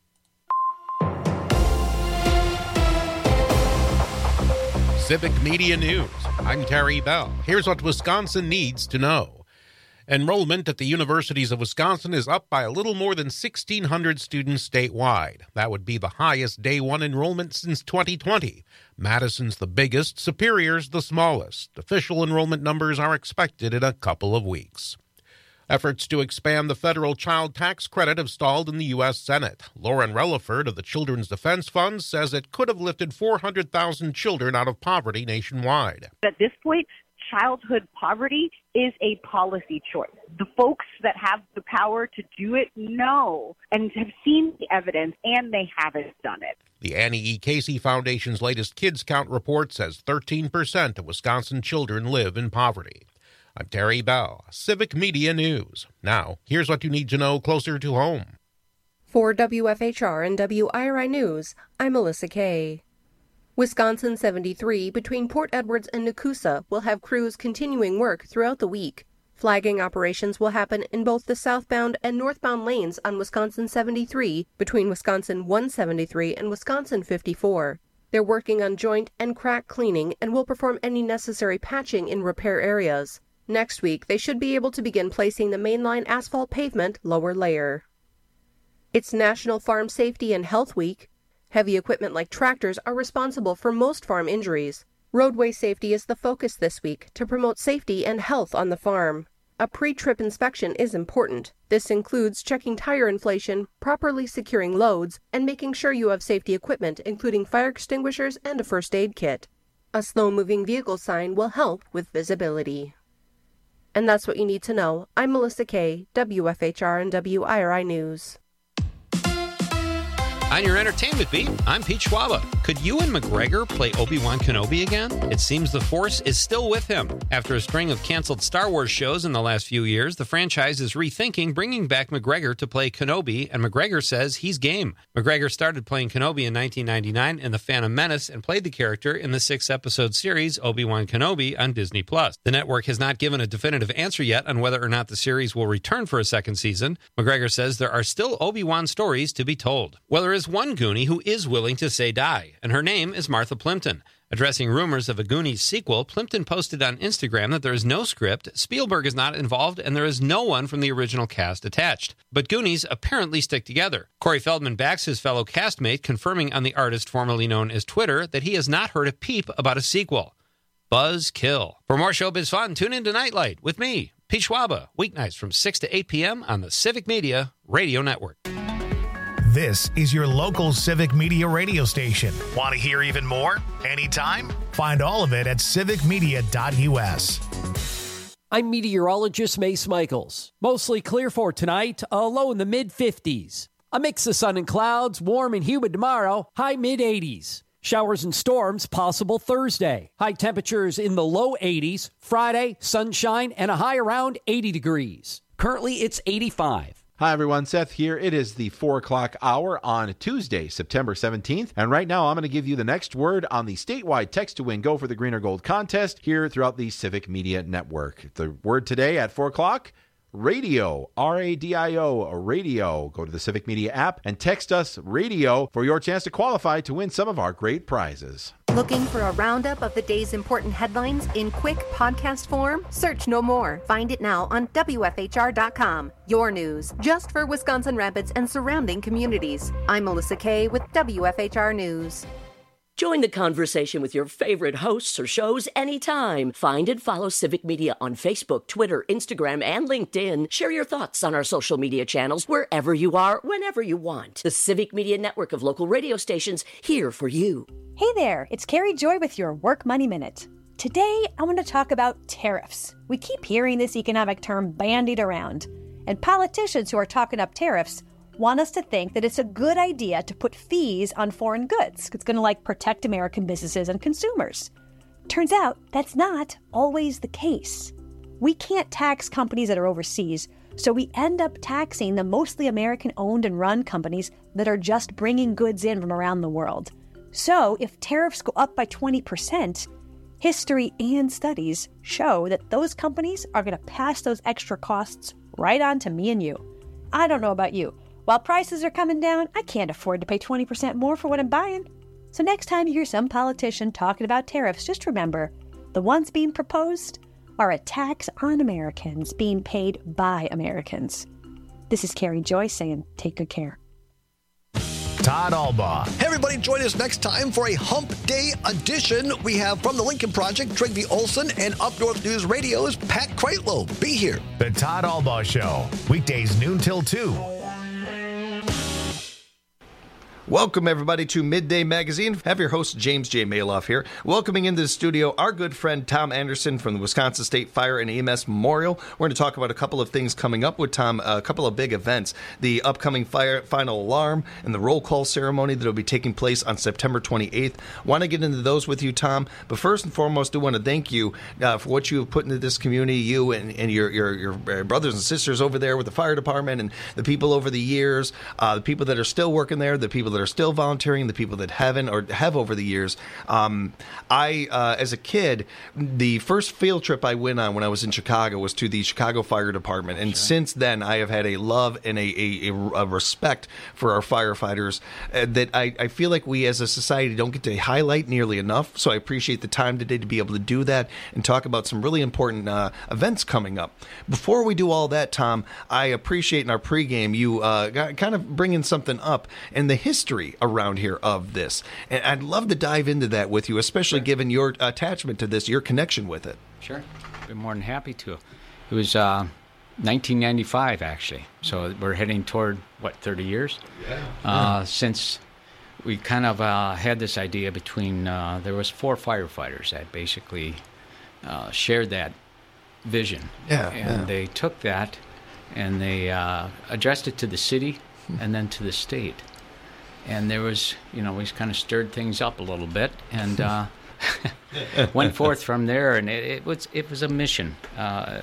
Civic Media News. I'm Terry Bell. Here's what Wisconsin needs to know. Enrollment at the universities of Wisconsin is up by a little more than sixteen hundred students statewide. That would be the highest day one enrollment since twenty twenty. Madison's the biggest, Superior's the smallest. Official enrollment numbers are expected in a couple of weeks. Efforts to expand the federal child tax credit have stalled in the U S Senate. Lauren Relaford of the Children's Defense Fund says it could have lifted four hundred thousand children out of poverty nationwide. At this point, childhood poverty is a policy choice. The folks that have the power to do it know and have seen the evidence, and they haven't done it. The Annie E. Casey Foundation's latest Kids Count report says thirteen percent of Wisconsin children live in poverty. I'm Terry Bell, Civic Media News. Now, here's what you need to know closer to home. For W F H R and W I R I News, I'm Melissa Kay. Wisconsin seventy-three between Port Edwards and Nakusa will have crews continuing work throughout the week. Flagging operations will happen in both the southbound and northbound lanes on Wisconsin seventy-three between Wisconsin one seventy-three and Wisconsin fifty-four. They're working on joint and crack cleaning and will perform any necessary patching in repair areas. Next week, they should be able to begin placing the mainline asphalt pavement lower layer. It's National Farm Safety and Health Week. Heavy equipment like tractors are responsible for most farm injuries. Roadway safety is the focus this week to promote safety and health on the farm. A pre-trip inspection is important. This includes checking tire inflation, properly securing loads, and making sure you have safety equipment, including fire extinguishers and a first aid kit. A slow-moving vehicle sign will help with visibility. And that's what you need to know. I'm Melissa Kay, W F H R and W I R I News. On your entertainment beat, I'm Pete Schwaba. Could Ewan McGregor play Obi-Wan Kenobi again? It seems the Force is still with him. After a string of canceled Star Wars shows in the last few years, the franchise is rethinking bringing back McGregor to play Kenobi, and McGregor says he's game. McGregor started playing Kenobi in nineteen ninety-nine in The Phantom Menace and played the character in the six-episode series Obi-Wan Kenobi on Disney plus. The network has not given a definitive answer yet on whether or not the series will return for a second season. McGregor says there are still Obi-Wan stories to be told. Well, there is one Goonie who is willing to say die, and her name is Martha Plimpton. Addressing rumors of a Goonies sequel, Plimpton posted on Instagram that there is no script, Spielberg is not involved, and there is no one from the original cast attached. But Goonies apparently stick together. Corey Feldman backs his fellow castmate, confirming on the artist formerly known as Twitter that he has not heard a peep about a sequel. Buzz kill. For more showbiz fun, tune in to Nightlight with me, Pete Schwaba, weeknights from six to eight p.m. on the Civic Media Radio Network. This is your local Civic Media radio station. Want to hear even more? Anytime? Find all of it at civic media dot u s. I'm meteorologist Mace Michaels. Mostly clear for tonight, a low in the mid fifties. A mix of sun and clouds, warm and humid tomorrow, high mid eighties. Showers and storms possible Thursday. High temperatures in the low eighties. Friday, sunshine and a high around eighty degrees. Currently, it's eighty-five. Hi, everyone. Seth here. It is the four o'clock hour on Tuesday, September seventeenth. And right now, I'm going to give you the next word on the statewide Text to Win Go for the Green or Gold contest here throughout the Civic Media Network. The word today at four o'clock, radio, R A D I O, radio. Go to the Civic Media app and text us radio for your chance to qualify to win some of our great prizes. Looking for a roundup of the day's important headlines in quick podcast form? Search no more. Find it now on W F H R dot com. Your news, just for Wisconsin Rapids and surrounding communities. I'm Melissa Kay with W F H R News. Join the conversation with your favorite hosts or shows anytime. Find and follow Civic Media on Facebook, Twitter, Instagram, and LinkedIn. Share your thoughts on our social media channels wherever you are, whenever you want. The Civic Media network of local radio stations here for you. Hey there, it's Carrie Joy with your Work Money Minute. Today, I want to talk about tariffs. We keep hearing this economic term bandied around, and politicians who are talking up tariffs want us to think that it's a good idea to put fees on foreign goods. It's going to like protect American businesses and consumers. Turns out that's not always the case. We can't tax companies that are overseas, so we end up taxing the mostly American-owned and run companies that are just bringing goods in from around the world. So if tariffs go up by twenty percent, history and studies show that those companies are going to pass those extra costs right on to me and you. I don't know about you. While prices are coming down, I can't afford to pay twenty percent more for what I'm buying. So next time you hear some politician talking about tariffs, just remember, the ones being proposed are a tax on Americans being paid by Americans. This is Carrie Joy saying, take good care. Todd Albaugh. Hey, everybody, join us next time for a Hump Day edition. We have from the Lincoln Project, Trigby Olson, and Up North News Radio's Pat Kreitlow. Be here. The Todd Albaugh Show, weekdays noon till two. Welcome, everybody, to Midday Magazine. Have your host, James J. Maloff here. Welcoming into the studio our good friend, Tom Anderson from the Wisconsin State Fire and E M S Memorial. We're going to talk about a couple of things coming up with Tom, a couple of big events. The upcoming fire final alarm and the roll call ceremony that will be taking place on September twenty-eighth. Want to get into those with you, Tom. But first and foremost, I want to thank you uh, for what you have put into this community, you and, and your, your, your brothers and sisters over there with the fire department and the people over the years, uh, the people that are still working there, the people that are still volunteering, the people that haven't or have over the years. Um, I, uh, as a kid, the first field trip I went on when I was in Chicago was to the Chicago Fire Department. And sure. Since then, I have had a love and a, a, a respect for our firefighters uh, that I, I feel like we as a society don't get to highlight nearly enough. So I appreciate the time today to be able to do that and talk about some really important uh, events coming up. Before we do all that, Tom, I appreciate in our pregame you uh, got, kind of bringing something up in the history around here of this. And I'd love to dive into that with you, especially sure. given your attachment to this, your connection with it. Sure. Been more than happy to. It was uh, nineteen ninety-five, actually. So we're heading toward, what, thirty years? Yeah. Uh, yeah. Since we kind of uh, had this idea between, uh, there was four firefighters that basically uh, shared that vision. Yeah. And yeah. they took that and they uh, addressed it to the city and then to the state. And there was, you know, we kind of stirred things up a little bit and uh, went forth from there. And it, it was it was a mission uh,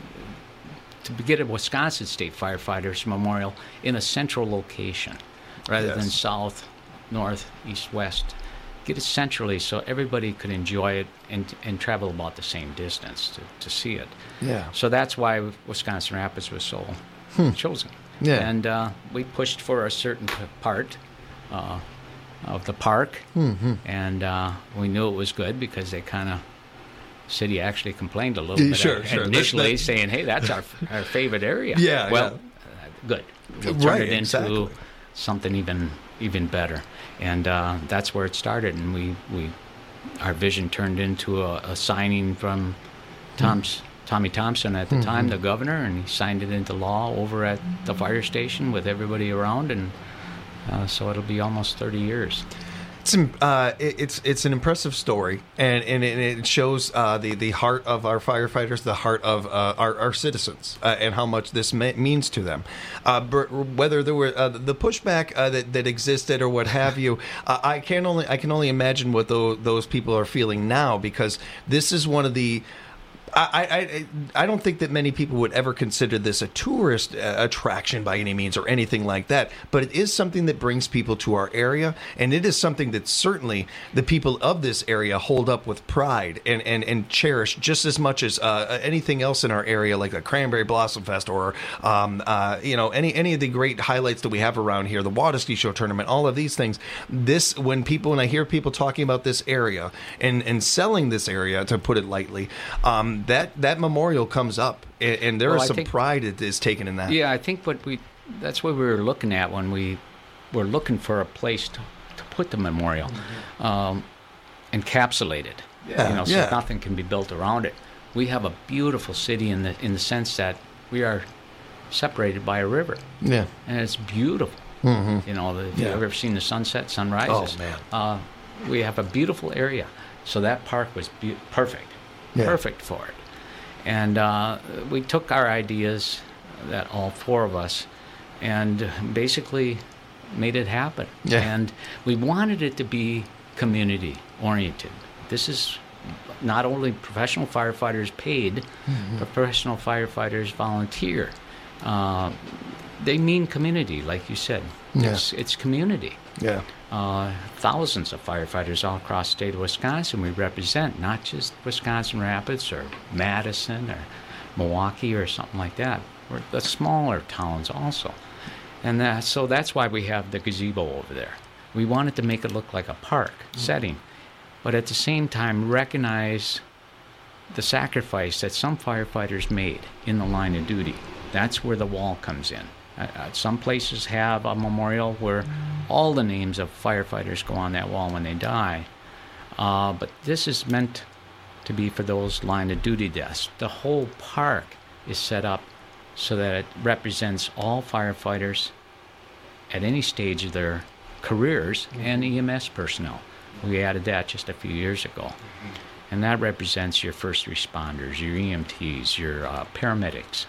to get a Wisconsin State Firefighters Memorial in a central location rather yes. than south, north, east, west. Get it centrally so everybody could enjoy it and and travel about the same distance to, to see it. Yeah. So that's why Wisconsin Rapids was so hmm. chosen. Yeah. And uh, we pushed for a certain part. Uh, of the park, mm-hmm. and uh, we knew it was good because they kind of city actually complained a little bit sure, sure. initially, that, that, saying, "Hey, that's our our favorite area." Yeah, well, yeah. Uh, good. We'll turn right, it into exactly. something even even better, and uh, that's where it started. And we, we our vision turned into a, a signing from Tom's. Tommy Thompson at the Mm-hmm. time, the governor, and he signed it into law over at the fire station with everybody around, and uh, so it'll be almost thirty years. It's uh, it's it's an impressive story, and and it shows uh, the the heart of our firefighters, the heart of uh, our our citizens, uh, and how much this me- means to them. Uh, whether there were uh, the pushback uh, that that existed or what have you, uh, I can only I can only imagine what those those people are feeling now, because this is one of the. I, I I don't think that many people would ever consider this a tourist uh, attraction by any means or anything like that, but it is something that brings people to our area, and it is something that certainly the people of this area hold up with pride and, and, and cherish just as much as uh, anything else in our area, like the Cranberry Blossom Fest or um, uh, you know any any of the great highlights that we have around here, the Waterski Show tournament, all of these things. This when people when I hear people talking about this area and, and selling this area, to put it lightly. Um, That that memorial comes up, and, and there Well, is I some think- pride that is taken in that. Yeah, I think what we that's what we were looking at when we were looking for a place to, to put the memorial, um, encapsulated. Yeah, you know, so yeah. nothing can be built around it. We have a beautiful city in the in the sense that we are separated by a river. Yeah. And it's beautiful. Mhm. You know, if Yeah. you've ever seen the sunset, sunrises. Oh, man. Uh, we have a beautiful area. So that park was be- perfect. Yeah. Perfect for it. And uh, we took our ideas, that all four of us, and basically made it happen. Yeah. And we wanted it to be community oriented. This is not only professional firefighters paid, Mhm. but professional firefighters volunteer. Uh, they mean community, like you said. Yeah. It's, it's community. Yeah. Uh, thousands of firefighters all across the state of Wisconsin we represent, not just Wisconsin Rapids or Madison or Milwaukee or something like that. We're the smaller towns also. And that, so that's why we have the gazebo over there. We wanted to make it look like a park setting, but at the same time recognize the sacrifice that some firefighters made in the line of duty. That's where the wall comes in. Uh, uh, some places have a memorial where all the names of firefighters go on that wall when they die. Uh, but this is meant to be for those line of duty deaths. The whole park is set up so that it represents all firefighters at any stage of their careers and E M S personnel. We added that just a few years ago. And that represents your first responders, your E M Ts, your uh, paramedics.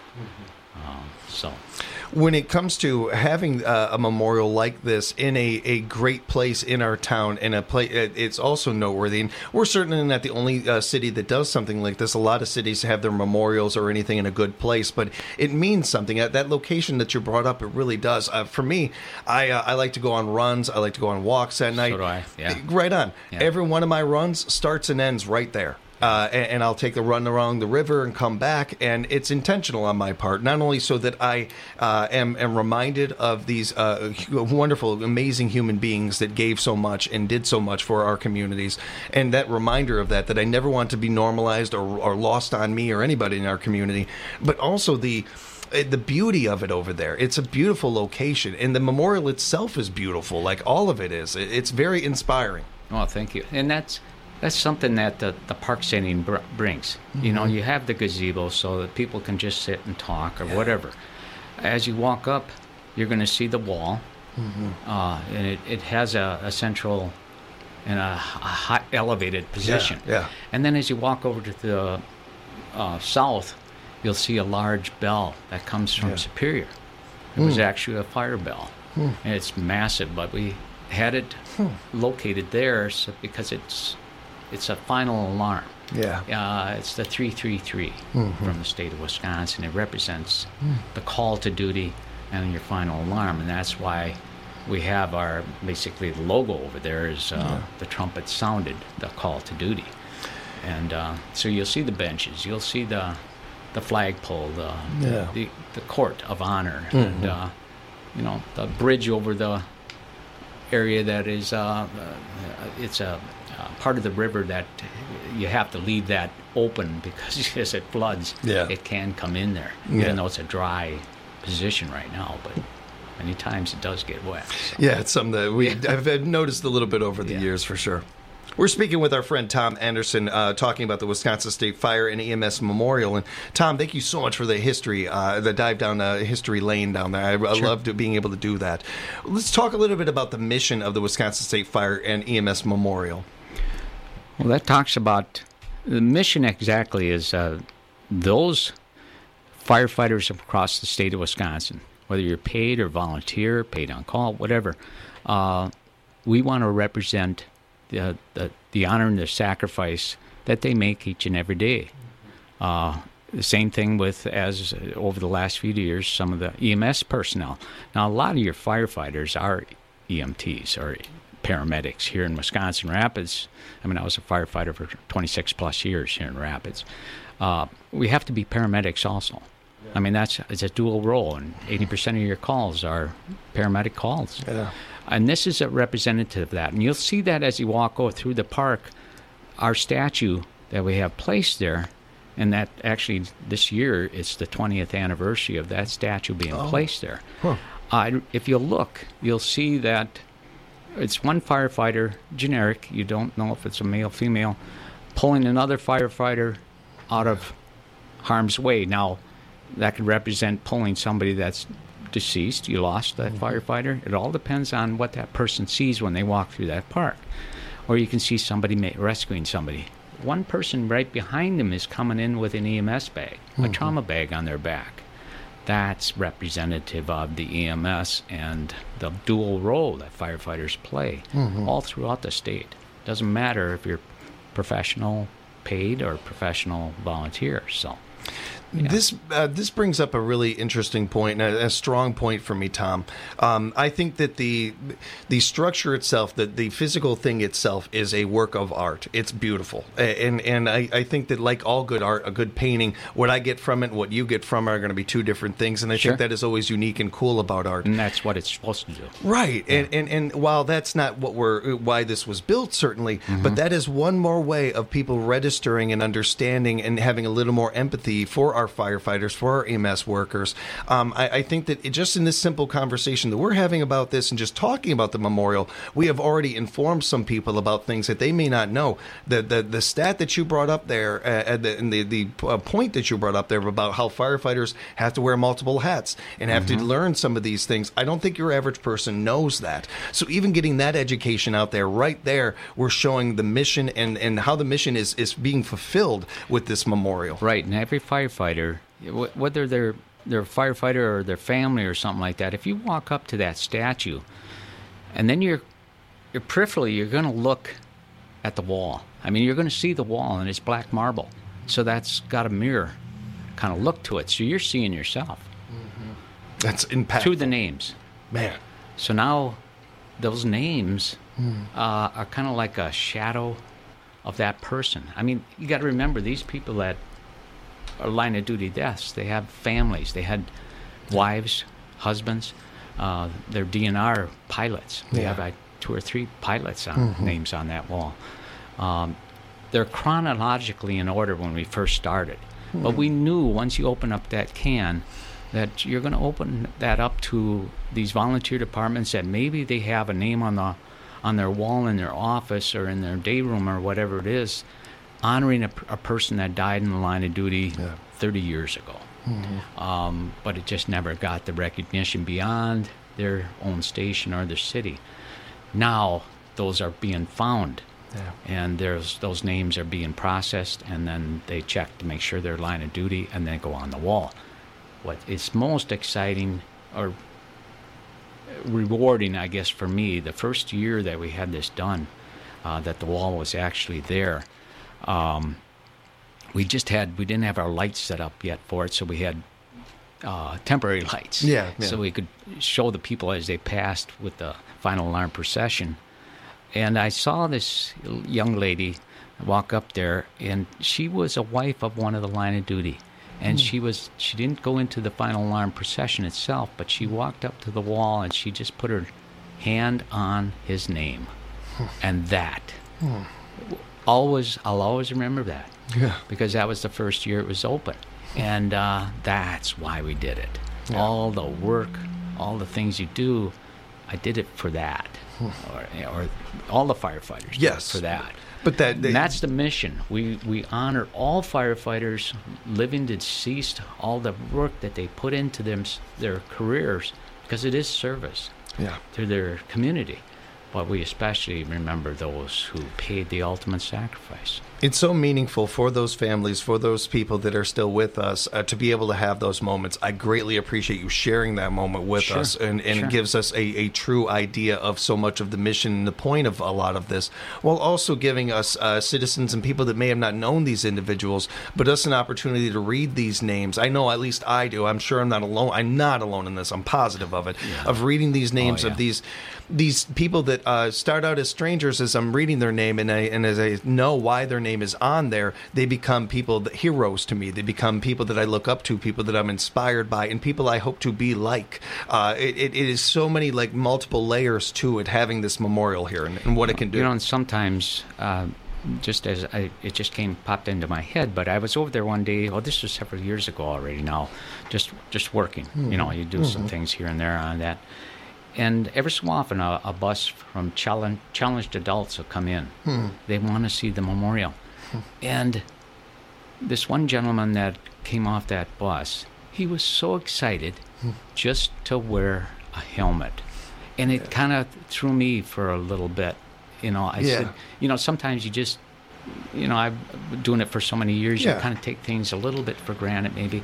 Um, so, When it comes to having uh, a memorial like this in a, a great place in our town, and a place, it's also noteworthy. And we're certainly not the only uh, city that does something like this. A lot of cities have their memorials or anything in a good place, but it means something. At that location that you brought up, it really does. Uh, for me, I uh, I like to go on runs. I like to go on walks at night. so do I. Yeah. Right on. Yeah. Every one of my runs starts and ends right there. Uh, and, and I'll take a run along the river and come back, and it's intentional on my part, not only so that I uh, am, am reminded of these uh, wonderful, amazing human beings that gave so much and did so much for our communities, and that reminder of that, that I never want to be normalized or, or lost on me or anybody in our community, but also the the beauty of it over there. It's a beautiful location, and the memorial itself is beautiful, like all of it is. It's very inspiring. Oh, thank you. And that's that's something that the, the park setting br- brings. Mm-hmm. You know, you have the gazebo so that people can just sit and talk or yeah. whatever. As you walk up, you're going to see the wall, mm-hmm. uh, and it, it has a, a central and a, a high elevated position. Yeah, yeah. And then as you walk over to the uh, south, you'll see a large bell that comes from Yeah. Superior. It Mm. was actually a fire bell. Hmm. And it's massive, but we had it Hmm. located there so, because it's it's a final alarm. Yeah. Uh, it's the three three three Mhm. from the state of Wisconsin. It represents Mm. the call to duty and your final alarm, and that's why we have our, basically the logo over there is uh, Yeah. the trumpet sounded, the call to duty. And uh, so you'll see the benches, you'll see the the flagpole, the, Yeah. the, the court of honor, Mhm. and uh, you know, the bridge over the area that is uh, uh, it's a uh, part of the river that you have to leave that open because as it floods, Yeah. it can come in there. Yeah. Even though it's a dry position right now, but many times it does get wet. So. Yeah, it's something that we I've noticed a little bit over the years for sure. We're speaking with our friend Tom Anderson, uh, talking about the Wisconsin State Fire and E M S Memorial. And Tom, thank you so much for the history, uh, the dive down uh, history lane down there. I, I Sure. loved being able to do that. Let's talk a little bit about the mission of the Wisconsin State Fire and E M S Memorial. Well, that talks about the mission exactly is uh, those firefighters across the state of Wisconsin, whether you're paid or volunteer, paid on call, whatever, uh, we want to represent the, the the honor and the sacrifice that they make each and every day. Uh, the same thing with, as uh, over the last few years, some of the E M S personnel. Now, a lot of your firefighters are E M Ts or paramedics here in Wisconsin Rapids. I mean, I was a firefighter for twenty-six plus years here in Rapids. Uh, we have to be paramedics also. I mean, that's it's a dual role, and eighty percent of your calls are paramedic calls. Yeah. And this is a representative of that. And you'll see that as you walk go through the park, our statue that we have placed there, and that actually this year it's the twentieth anniversary of that statue being Oh. placed there. Huh. Uh, if you look, you'll see that it's one firefighter, generic, you don't know if it's a male, female, pulling another firefighter out of harm's way. Now, that could represent pulling somebody that's deceased. You lost that firefighter. It all depends on what that person sees when they walk through that park. Or you can see somebody ma- rescuing somebody. One person right behind them is coming in with an E M S bag, a Mhm. trauma bag on their back. That's representative of the E M S and the dual role that firefighters play Mhm. all throughout the state. Doesn't matter if you're professional paid or professional volunteer. So This uh, this brings up a really interesting point and a, a strong point for me, Tom. Um, I think that the the structure itself, the, the physical thing itself, is a work of art. It's beautiful, and and I, I think that like all good art, a good painting, what I get from it, and what you get from it, are going to be two different things. And I Sure. think that is always unique and cool about art. And that's what it's supposed to do. Right, and, and and while that's not what we're why this was built, certainly, but that is one more way of people registering and understanding and having a little more empathy for our firefighters, for our E M S workers. Um, I, I think that it, just in this simple conversation that we're having about this and just talking about the memorial, we have already informed some people about things that they may not know. The the, the stat that you brought up there, uh, the, and the the uh, point that you brought up there about how firefighters have to wear multiple hats and have to learn some of these things. I don't think your average person knows that. So even getting that education out there, right there, we're showing the mission and, and how the mission is, is being fulfilled with this memorial. Right, and every firefighter, wh- whether they're they're a firefighter or their family or something like that, if you walk up to that statue, and then you're, you're peripherally, you're going to look at the wall. I mean, you're going to see the wall, and it's black marble. So that's got a mirror kind of look to it. So you're seeing yourself. That's impactful. Through the names. Man. So now those names Hmm. uh, are kind of like a shadow of that person. I mean, you got to remember, these people that are line of duty deaths, they have families. They had wives, husbands. Uh, they're D N R pilots. They Yeah. have like two or three pilots on Mhm. names on that wall. Um, they're chronologically in order when we first started. But we knew once you open up that can that you're going to open that up to these volunteer departments that maybe they have a name on the on their wall in their office or in their day room or whatever it is, honoring a, a person that died in the line of duty thirty years ago. Mhm. Um, but it just never got the recognition beyond their own station or their city. Now those are being found. Yeah. And there's those names are being processed, and then they check to make sure they're line of duty, and then go on the wall. What is most exciting or rewarding, I guess, for me, the first year that we had this done, uh, that the wall was actually there, um, we just had, we didn't have our lights set up yet for it, so we had uh, temporary lights. Yeah, yeah. So we could show the people as they passed with the final alarm procession. And I saw this young lady walk up there, and she was a wife of one of the line of duty. And Hmm. she was she didn't go into the final alarm procession itself, but she walked up to the wall and she just put her hand on his name. And that, always, I'll always remember that. Yeah. Because that was the first year it was open. And uh, that's why we did it. Yeah. All the work, all the things you do, I did it for that. or, or all the firefighters did Yes. it for that. But that they, and that's the mission. We we honor all firefighters, living, deceased, all the work that they put into them, their careers, because it is service yeah. to their community. But we especially remember those who paid the ultimate sacrifice. It's so meaningful for those families, for those people that are still with us, uh, to be able to have those moments. I greatly appreciate you sharing that moment with Sure. us, and, and Sure. it gives us a, a true idea of so much of the mission and the point of a lot of this, while also giving us uh, citizens and people that may have not known these individuals, but us an opportunity to read these names. I know, at least I do. I'm sure I'm not alone. I'm not alone in this. I'm positive of it, Yeah. of reading these names Oh, yeah. of these these people that uh, start out as strangers. As I'm reading their name, and I, and as I know why their name is on there, they become people, that, heroes to me. They become people that I look up to, people that I'm inspired by, and people I hope to be like. Uh, it, it, it is so many, like, multiple layers to it, having this memorial here and, and what it can do. You know, and sometimes, uh, just as I, it just came popped into my head, but I was over there one day. Well, this was several years ago already. Now, just just working. Mm-hmm. You know, you do some Mhm. things here and there on that. And every so often, a, a bus from challenge, challenged adults will come in. Hmm. They want to see the memorial. And this one gentleman that came off that bus, he was so excited just to wear a helmet. And it kind of threw me for a little bit. You know, I Yeah. said, you know, sometimes you just, you know, I've been doing it for so many years, Yeah. you kind of take things a little bit for granted maybe.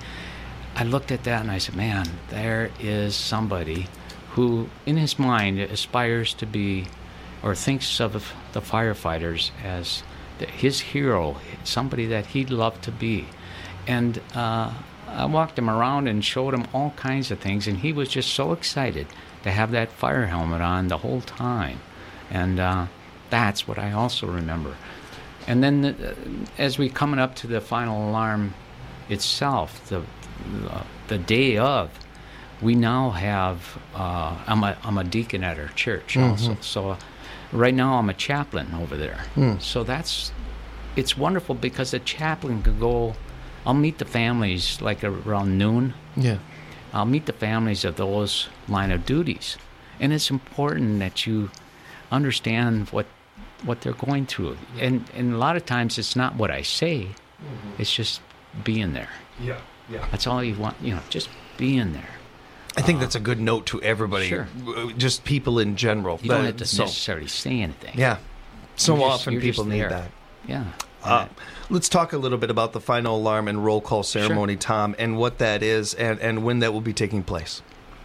I looked at that and I said, man, there is somebody who, in his mind, aspires to be or thinks of the firefighters as the, his hero, somebody that he'd love to be. And uh, I walked him around and showed him all kinds of things, and he was just so excited to have that fire helmet on the whole time. And uh, that's what I also remember. And then the, as we coming up to the final alarm itself, the uh, the day of, we now have, uh, I'm, a, I'm a deacon at our church also. Mhm. So uh, right now I'm a chaplain over there. Mm. So that's, it's wonderful because the chaplain could go, I'll meet the families like around noon. Yeah. I'll meet the families of those line of duties. And it's important that you understand what what they're going through. And, and a lot of times it's not what I say, Mhm. it's just being there. Yeah, yeah. That's all you want, you know, just being there. I think that's a good note to everybody, Sure. uh, just people in general. You don't But- have to so- necessarily say anything. Yeah. So You're just- often you're just people need there. that. Yeah. Uh, let's talk a little bit about the final alarm and roll call ceremony, Tom, and what that is and, and when that will be taking place.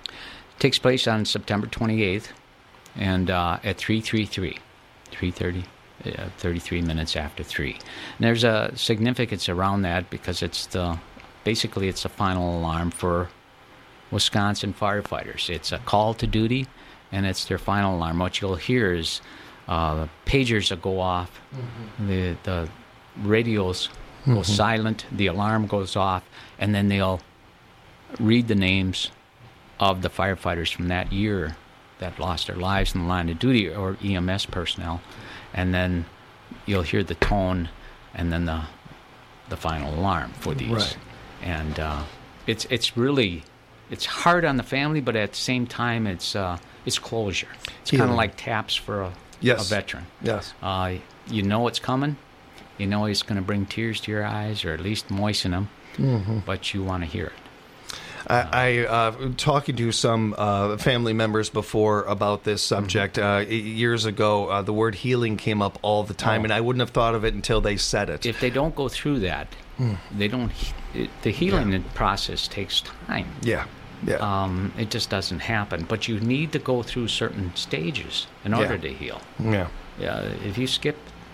Takes place on September twenty-eighth and uh, at three thirty-three, three thirty, uh, thirty-three minutes after three. And there's a significance around that because it's the basically it's the final alarm for Wisconsin firefighters. It's a call to duty, and it's their final alarm. What you'll hear is uh, pagers will go off, Mhm. the the radios go Mhm. silent, the alarm goes off, and then they'll read the names of the firefighters from that year that lost their lives in the line of duty, or E M S personnel, and then you'll hear the tone, and then the the final alarm for these. Right. And uh, it's it's really it's hard on the family, but at the same time, it's uh, it's closure. It's kind of Healing. like taps for a, Yes. a veteran. Yes. Uh, you know it's coming. You know it's going to bring tears to your eyes, or at least moisten them. Mhm. But you want to hear it. I, I uh, talking to some uh, family members before about this subject uh, years ago. Uh, the word healing came up all the time, Oh. and I wouldn't have thought of it until they said it. If they don't go through that, Hmm. they don't. he- It, the healing process takes time. Yeah, yeah. Um, it just doesn't happen. But you need to go through certain stages in order Yeah. to heal. Yeah. Yeah. If you skip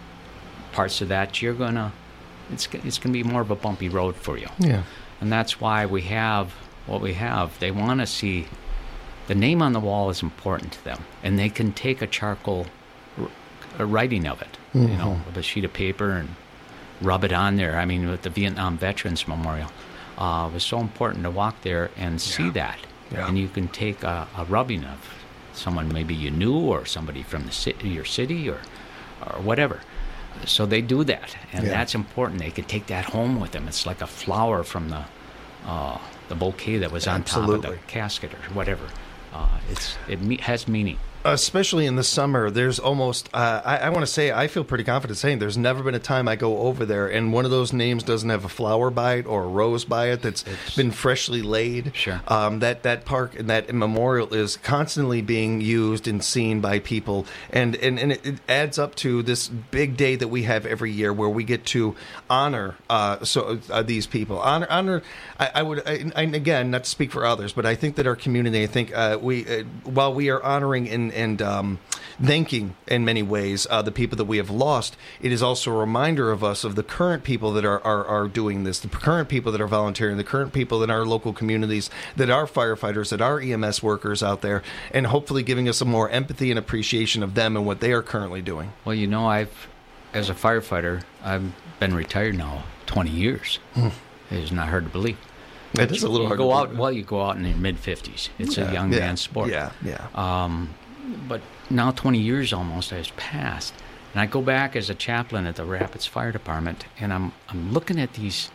parts of that, you're gonna. It's g- it's gonna be more of a bumpy road for you. Yeah. And that's why we have what we have. They want to see the name on the wall is important to them, and they can take a charcoal r- a writing of it, you know, Mhm. with a sheet of paper and rub it on there. I mean, with the Vietnam Veterans Memorial, uh, it was so important to walk there and see that. Yeah. And you can take a, a rubbing of someone maybe you knew or somebody from the city, your city or or whatever. So they do that, and Yeah. that's important. They could take that home with them. It's like a flower from the uh, the bouquet that was on top Absolutely. of the casket or whatever. Uh, it's it me- has meaning. Especially in the summer, there's almost, uh, I, I want to say, I feel pretty confident saying there's never been a time I go over there and one of those names doesn't have a flower by it or a rose by it that's It's- been freshly laid. Sure. Um, that, that park and that memorial is constantly being used and seen by people. And, and, and it, it adds up to this big day that we have every year where we get to honor uh, so uh, these people. Honor, honor. I, I would, I, and again, not to speak for others, but I think that our community, I think uh, we, uh, while we are honoring and and um, thanking in many ways uh, the people that we have lost, it is also a reminder of us of the current people that are, are, are doing this, the current people that are volunteering, the current people in our local communities that are firefighters, that are E M S workers out there, and hopefully giving us some more empathy and appreciation of them and what they are currently doing. Well, you know, I've, as a firefighter, I've been retired now twenty years. Hmm. It's not hard to believe. It is a little you hard go to out, believe. Well, you go out in your mid-fifties. It's Yeah, a young yeah, man's sport. yeah, yeah. Um, but now twenty years almost has passed. And I go back as a chaplain at the Rapids Fire Department, and I'm I'm looking at these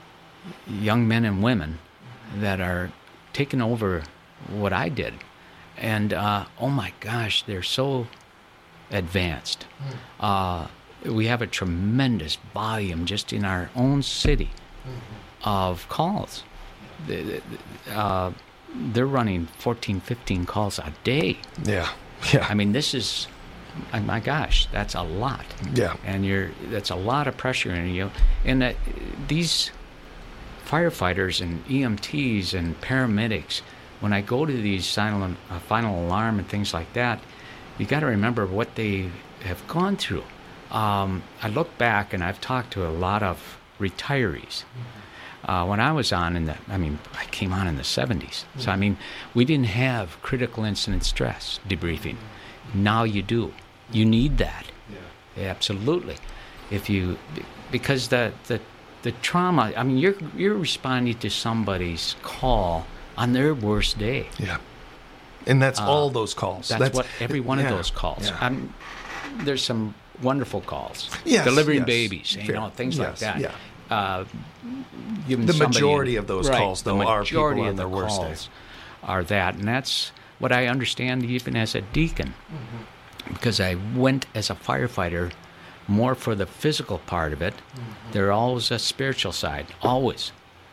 young men and women that are taking over what I did. And, uh, oh my gosh, they're so advanced. Uh, we have a tremendous volume just in our own city of calls. The- the- Uh, they're running fourteen, fifteen calls a day. Yeah, yeah. I mean, this is, oh my gosh, that's a lot. Yeah. And you're that's a lot of pressure in you. And that these firefighters and E M Ts and paramedics, when I go to these silent, uh, final alarm and things like that, you got to remember what they have gone through. Um, I look back and I've talked to a lot of retirees. Uh, when I was on in the, I mean, I came on in the seventies. So, I mean, we didn't have critical incident stress debriefing. Now you do. You need that. Yeah. Absolutely. If you, because the, the, the trauma, I mean, you're, you're responding to somebody's call on their worst day. Yeah. And that's Uh, all those calls. That's, That's what every one yeah, of those calls. yeah. I'm, there's some wonderful calls. Yes, Delivering yes. babies, you Fair. know, things like Yes, that. yeah. Uh, giving The somebody- majority of those right, calls, though, the are people majority on of their the worst calls days. Are that, and that's what I understand even as a deacon, Mm-hmm. because I went as a firefighter more for the physical part of it. Mm-hmm. There's always a spiritual side, always,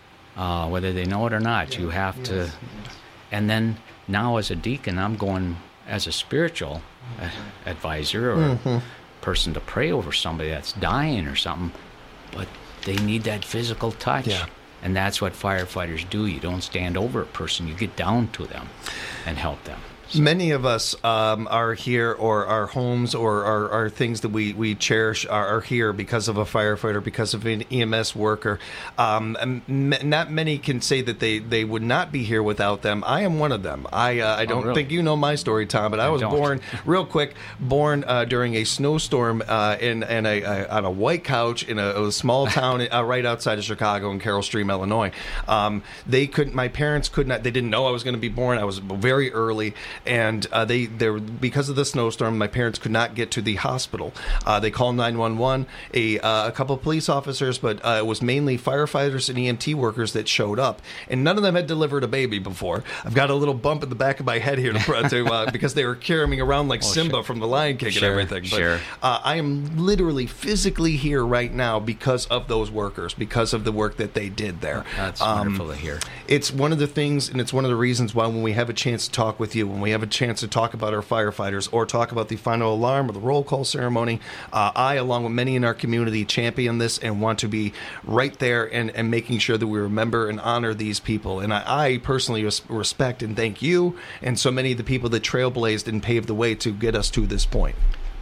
uh, whether they know it or not. You have to, and then now as a deacon, I'm going as a spiritual uh, advisor or Mhm. person to pray over somebody that's dying or something, but they need that physical touch. Yeah. And that's what firefighters do. You don't stand over a person, you get down to them and help them. Many of us um, are here, or our homes, or our, our things that we, we cherish are, are here because of a firefighter, because of an E M S worker. Um, and m- not many can say that they, they would not be here without them. I am one of them. I uh, I don't really? think you know my story, Tom, but I, I was don't. born, real quick, born uh, during a snowstorm uh, in, in a, a, on a white couch in a, a small town uh, right outside of Chicago in Carroll Stream, Illinois. Um, they couldn't, my parents could not, they didn't know I was going to be born. I was very early. And uh, they, they were, because of the snowstorm, my parents could not get to the hospital. Uh, they called nine one one, a, uh, a couple of police officers, but uh, it was mainly firefighters and E M T workers that showed up. And none of them had delivered a baby before. I've got a little bump in the back of my head here to, to uh, because they were carrying me around like Oh, Simba sure. from The Lion King Sure, and everything. But sure. uh, I am literally physically here right now because of those workers, because of the work that they did there. That's Um, wonderful to hear. It's one of the things, and it's one of the reasons why when we have a chance to talk with you, when we have a chance to talk about our firefighters or talk about the final alarm or the roll call ceremony, uh, I, along with many in our community, champion this and want to be right there and, and making sure that we remember and honor these people. And I, I personally res- respect and thank you and so many of the people that trailblazed and paved the way to get us to this point.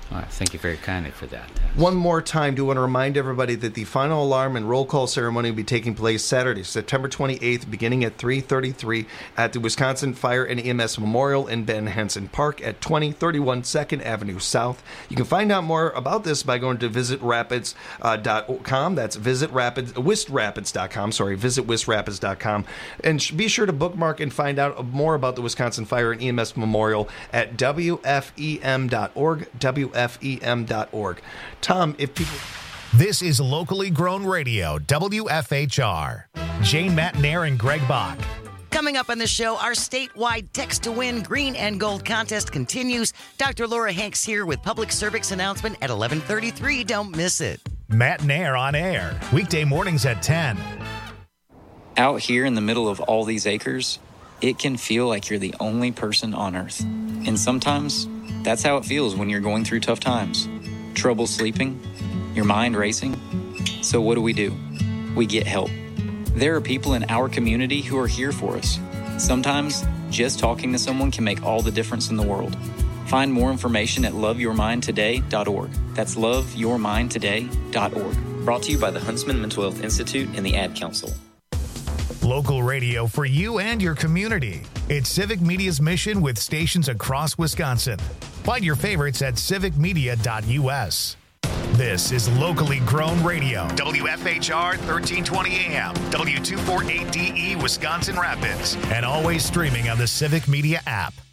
All right, thank you very kindly for that. One more time, do want to remind everybody that the final alarm and roll call ceremony will be taking place Saturday, September twenty-eighth, beginning at three thirty-three at the Wisconsin Fire and E M S Memorial in Ben Henson Park at twenty thirty-one second Avenue South. You can find out more about this by going to visit rapids dot com. That's visit rapids, wist rapids dot com. Sorry, visit wist rapids dot com. And be sure to bookmark and find out more about the Wisconsin Fire and E M S Memorial at W F E M dot org. W F E M dot org. Tom, if people... This is locally grown radio, W F H R. Jane Matnair and Greg Bach. Coming up on the show, our statewide Text to Win Green and Gold contest continues. Doctor Laura Hanks here with public service announcement at eleven thirty-three. Don't miss it. Matnair on air, weekday mornings at ten. Out here in the middle of all these acres, it can feel like you're the only person on Earth. And sometimes that's how it feels when you're going through tough times. Trouble sleeping, your mind racing. So what do we do? We get help. There are people in our community who are here for us. Sometimes just talking to someone can make all the difference in the world. Find more information at love your mind today dot org. That's love your mind today dot org. Brought to you by the Huntsman Mental Health Institute and the Ad Council. Local radio for you and your community. It's Civic Media's mission with stations across Wisconsin. Find your favorites at civic media dot U S. This is locally grown radio. W F H R thirteen twenty A M, W two forty-eight D E Wisconsin Rapids, and always streaming on the Civic Media app.